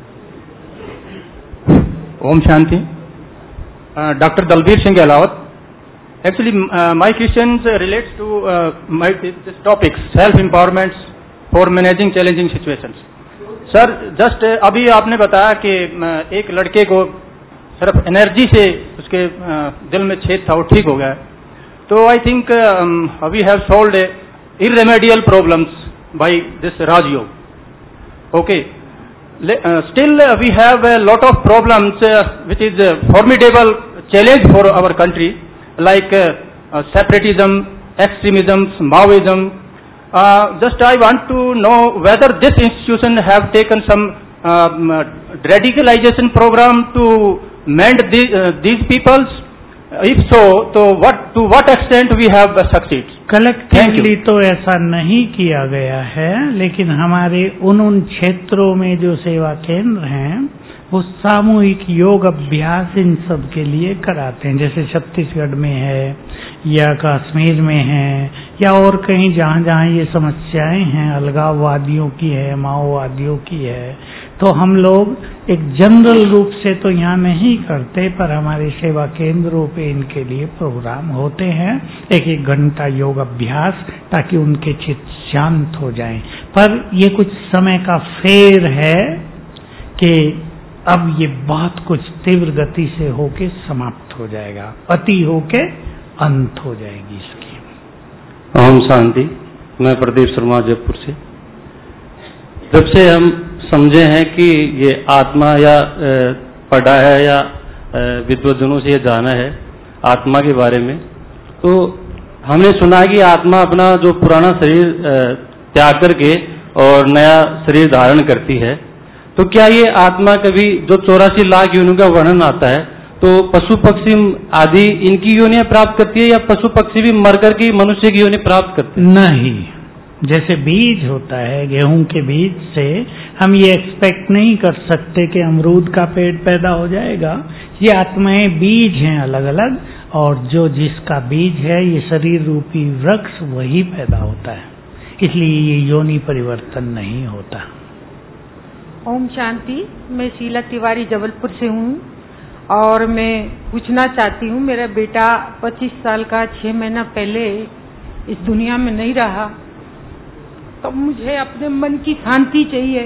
ओम शांति। Doctor Dalbir Singh Alawat. Actually, my questions relates to this topic, self-empowerment for managing challenging situations. सर, जस्ट अभी आपने बताया कि एक लड़के को सिर्फ एनर्जी से उसके दिल में छेद था, वो ठीक हो गया, तो I think we have solved irremediable problems by this Rajयोग. Okay. Still we have a lot of problems which is a formidable challenge for our country, like separatism, extremism, Maoism, Just I want to know whether this institution have taken some radicalization program to mend these peoples. If so, to what extent we have succeeded? Collectively तो ऐसा नहीं किया गया है, लेकिन हमारे उन क्षेत्रों में जो सेवा केंद्र हैं वो सामूहिक योग अभ्यास इन सब के लिए कराते हैं। जैसे छत्तीसगढ़ में है या कश्मीर में है या और कहीं जहाँ जहाँ ये समस्याएं हैं, अलगाववादियों की है, माओवादियों की है, तो हम लोग एक जनरल रूप से तो यहाँ नहीं करते, पर हमारे सेवा केंद्रों पे इनके लिए प्रोग्राम होते हैं, एक एक घंटा योग अभ्यास, ताकि उनके चित्त शांत हो जाएं। पर ये कुछ समय का फेर है कि अब ये बहुत कुछ तीव्र गति से होके समाप्त हो जाएगा, अति होके अंत हो जाएगी इसकी। ओम शांति। मैं प्रदीप शर्मा जयपुर से। जब से हम समझे हैं कि ये आत्मा या पढ़ा है या विद्वजनों से ये जाना है आत्मा के बारे में, तो हमने सुना है कि आत्मा अपना जो पुराना शरीर त्याग करके और नया शरीर धारण करती है। तो क्या ये आत्मा कभी जो 84 लाख योनियों का वर्णन आता है, तो पशु पक्षी आदि इनकी योनियां प्राप्त करती है या पशु पक्षी भी मर करके मनुष्य की योनि प्राप्त करते हैं? नहीं, जैसे बीज होता है, गेहूं के बीज से हम ये एक्सपेक्ट नहीं कर सकते कि अमरूद का पेड़ पैदा हो जाएगा। ये आत्माएं बीज हैं अलग अलग, और जो जिसका बीज है ये शरीर रूपी वृक्ष वही पैदा होता है, इसलिए ये योनि परिवर्तन नहीं होता। ओम शांति। मैं शीला तिवारी जबलपुर से हूँ और मैं पूछना चाहती हूँ, मेरा बेटा 25 साल का 6 महीना पहले इस दुनिया में नहीं रहा, तो मुझे अपने मन की शांति चाहिए,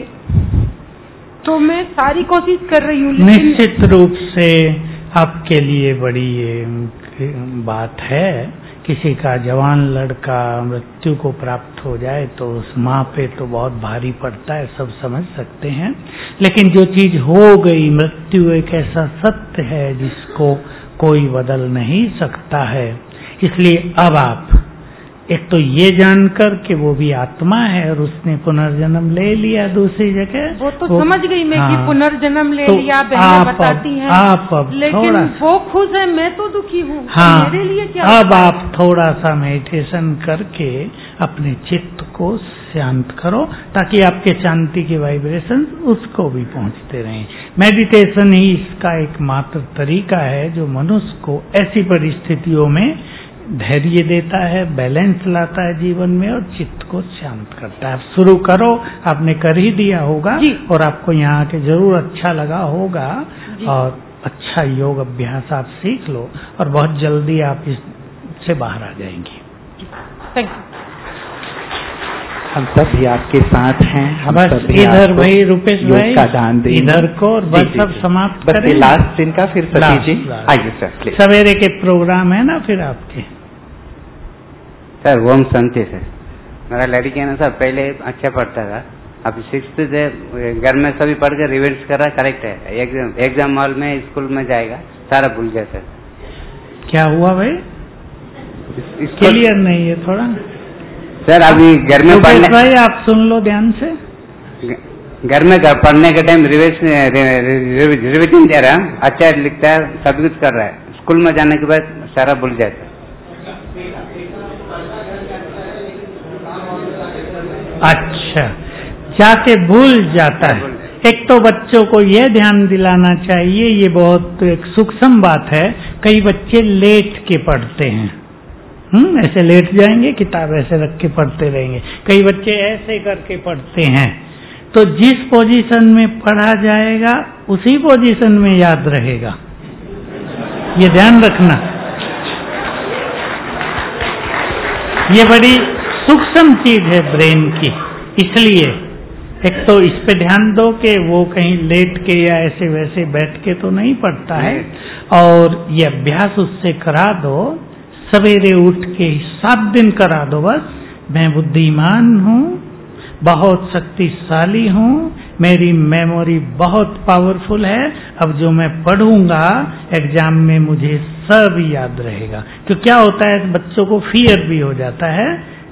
तो मैं सारी कोशिश कर रही हूँ। निश्चित रूप से आपके लिए बड़ी ये बात है, किसी का जवान लड़का मृत्यु को प्राप्त हो जाए तो उस माँ पे तो बहुत भारी पड़ता है, सब समझ सकते हैं। लेकिन जो चीज हो गई, मृत्यु एक ऐसा सत्य है जिसको कोई बदल नहीं सकता है। इसलिए अब आप एक तो ये जानकर कि वो भी आत्मा है और उसने पुनर्जन्म ले लिया दूसरी जगह, वो तो समझ गई मैं कि पुनर्जन्म ले तो लिया, बहनें बताती हैं, आप अब लेकिन वो खुश है, मैं तो दुखी हूँ। हाँ, मेरे लिए क्या? अब आप थोड़ा सा मेडिटेशन करके अपने चित्त को शांत करो, ताकि आपके शांति के वाइब्रेशन उसको भी पहुंचते रहें। मेडिटेशन ही इसका एक मात्र तरीका है जो मनुष्य को ऐसी परिस्थितियों में धैर्य देता है, बैलेंस लाता है जीवन में और चित्त को शांत करता है। आप शुरू करो, आपने कर ही दिया होगा और आपको यहाँ आके जरूर अच्छा लगा होगा, और अच्छा योग अभ्यास आप सीख लो और बहुत जल्दी आप इससे बाहर आ जाएंगे। Thank you. हम सब भी आपके साथ हैं। हम बस सब भी इधर भाई रूपेश भाई का दान दें इधर को, और बस सब समाप्त बस करें। लास्ट दिन का फिर सती जी आइए सर प्लीज। सवेरे के प्रोग्राम है ना फिर आपके। सर ओम शांति सर। मेरा लड़की है ना सर, पहले अच्छा पढ़ता था, अब 6th से घर में सभी पढ़ कर रिविजन कर रहा, करेक्ट है। एग्जाम हॉल में स्कूल में जाएगा सारा भूल गया सर। क्या हुआ भाई? क्लियर नहीं है थोड़ा सर। अभी घर में पढ़ने, भाई आप सुन लो ध्यान से। घर में पढ़ने के टाइम रिविजन दे रहा, अच्छा लिखता है, सब कुछ कर रहा है, स्कूल में जाने के बाद सारा भूल जाता है। अच्छा, जाके भूल जाता है। एक तो बच्चों को यह ध्यान दिलाना चाहिए, ये बहुत एक सूक्ष्म बात है, कई बच्चे लेट के पढ़ते हैं। ऐसे लेट जाएंगे, किताब ऐसे रख के पढ़ते रहेंगे। कई बच्चे ऐसे करके पढ़ते हैं, तो जिस पोजीशन में पढ़ा जाएगा उसी पोजीशन में याद रहेगा, ये ध्यान रखना। ये बड़ी सूक्ष्म चीज है ब्रेन की, इसलिए एक तो इस पे ध्यान दो कि वो कहीं लेट के या ऐसे वैसे बैठ के तो नहीं पढ़ता है, और ये अभ्यास उससे करा दो। सवेरे उठ के 7 दिन करा दो बस। मैं बुद्धिमान हूँ, बहुत शक्तिशाली हूँ, मेरी मेमोरी बहुत पावरफुल है, अब जो मैं पढ़ूंगा एग्जाम में मुझे सब याद रहेगा। तो क्या होता है, बच्चों को फियर भी हो जाता है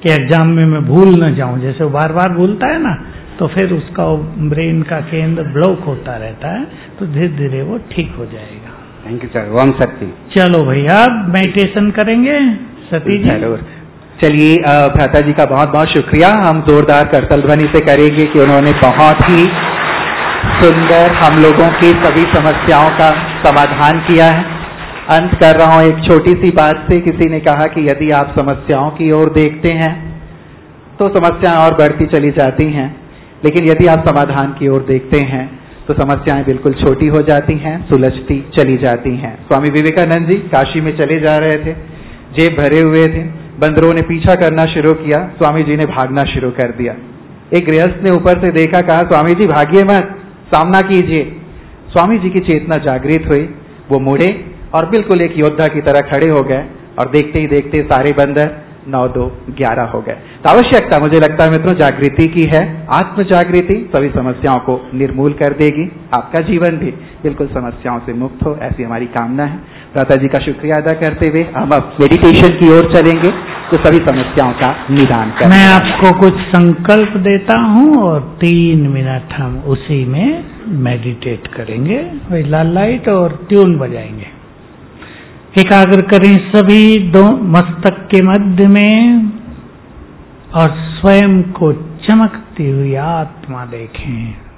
कि एग्जाम में मैं भूल न जाऊं। जैसे वो बार बार भूलता है ना, तो फिर उसका ब्रेन का केंद्र ब्लॉक होता रहता है, तो धीरे धीरे वो ठीक हो जाएगा। Thank you sir. ओम शक्ति। चलो भैया, मेडिटेशन करेंगे सती जी। जरूर। चलिए, भ्राता जी का बहुत बहुत शुक्रिया। हम जोरदार करतल ध्वनि से करेंगे कि उन्होंने बहुत ही सुंदर हम लोगों की सभी समस्याओं का समाधान किया है। अंत कर रहा हूं एक छोटी सी बात से। किसी ने कहा कि यदि आप समस्याओं की ओर देखते हैं तो समस्याएं और बढ़ती चली जाती हैं, लेकिन यदि आप समाधान की ओर देखते हैं तो समस्याएं बिल्कुल छोटी हो जाती हैं, सुलझती चली जाती हैं। स्वामी विवेकानंद जी काशी में चले जा रहे थे, जेब भरे हुए थे, बंदरों ने पीछा करना शुरू किया, स्वामी जी ने भागना शुरू कर दिया। एक गृहस्थ ने ऊपर से देखा, कहा स्वामी जी भागिए मत, सामना कीजिए। स्वामी जी की चेतना जागृत हुई, वो मुड़े और बिल्कुल एक योद्धा की तरह खड़े हो गए, और देखते ही देखते सारे बंदर 9, 2, 11 हो गए। तो आवश्यकता मुझे लगता है मित्रों जागृति की है। आत्म जागृति सभी समस्याओं को निर्मूल कर देगी। आपका जीवन भी बिल्कुल समस्याओं से मुक्त हो, ऐसी हमारी कामना है। भ्राता जी का शुक्रिया अदा करते हुए हम अब मेडिटेशन की ओर चलेंगे, तो सभी समस्याओं का निदान करेंगे। मैं आपको कुछ संकल्प देता हूं और 3 मिनट हम उसी में मेडिटेट करेंगे। वही लाल लाइट और ट्यून बजाएंगे। एकाग्र करें सभी दो मस्तक के मध्य में, और स्वयं को चमकती हुई आत्मा देखें।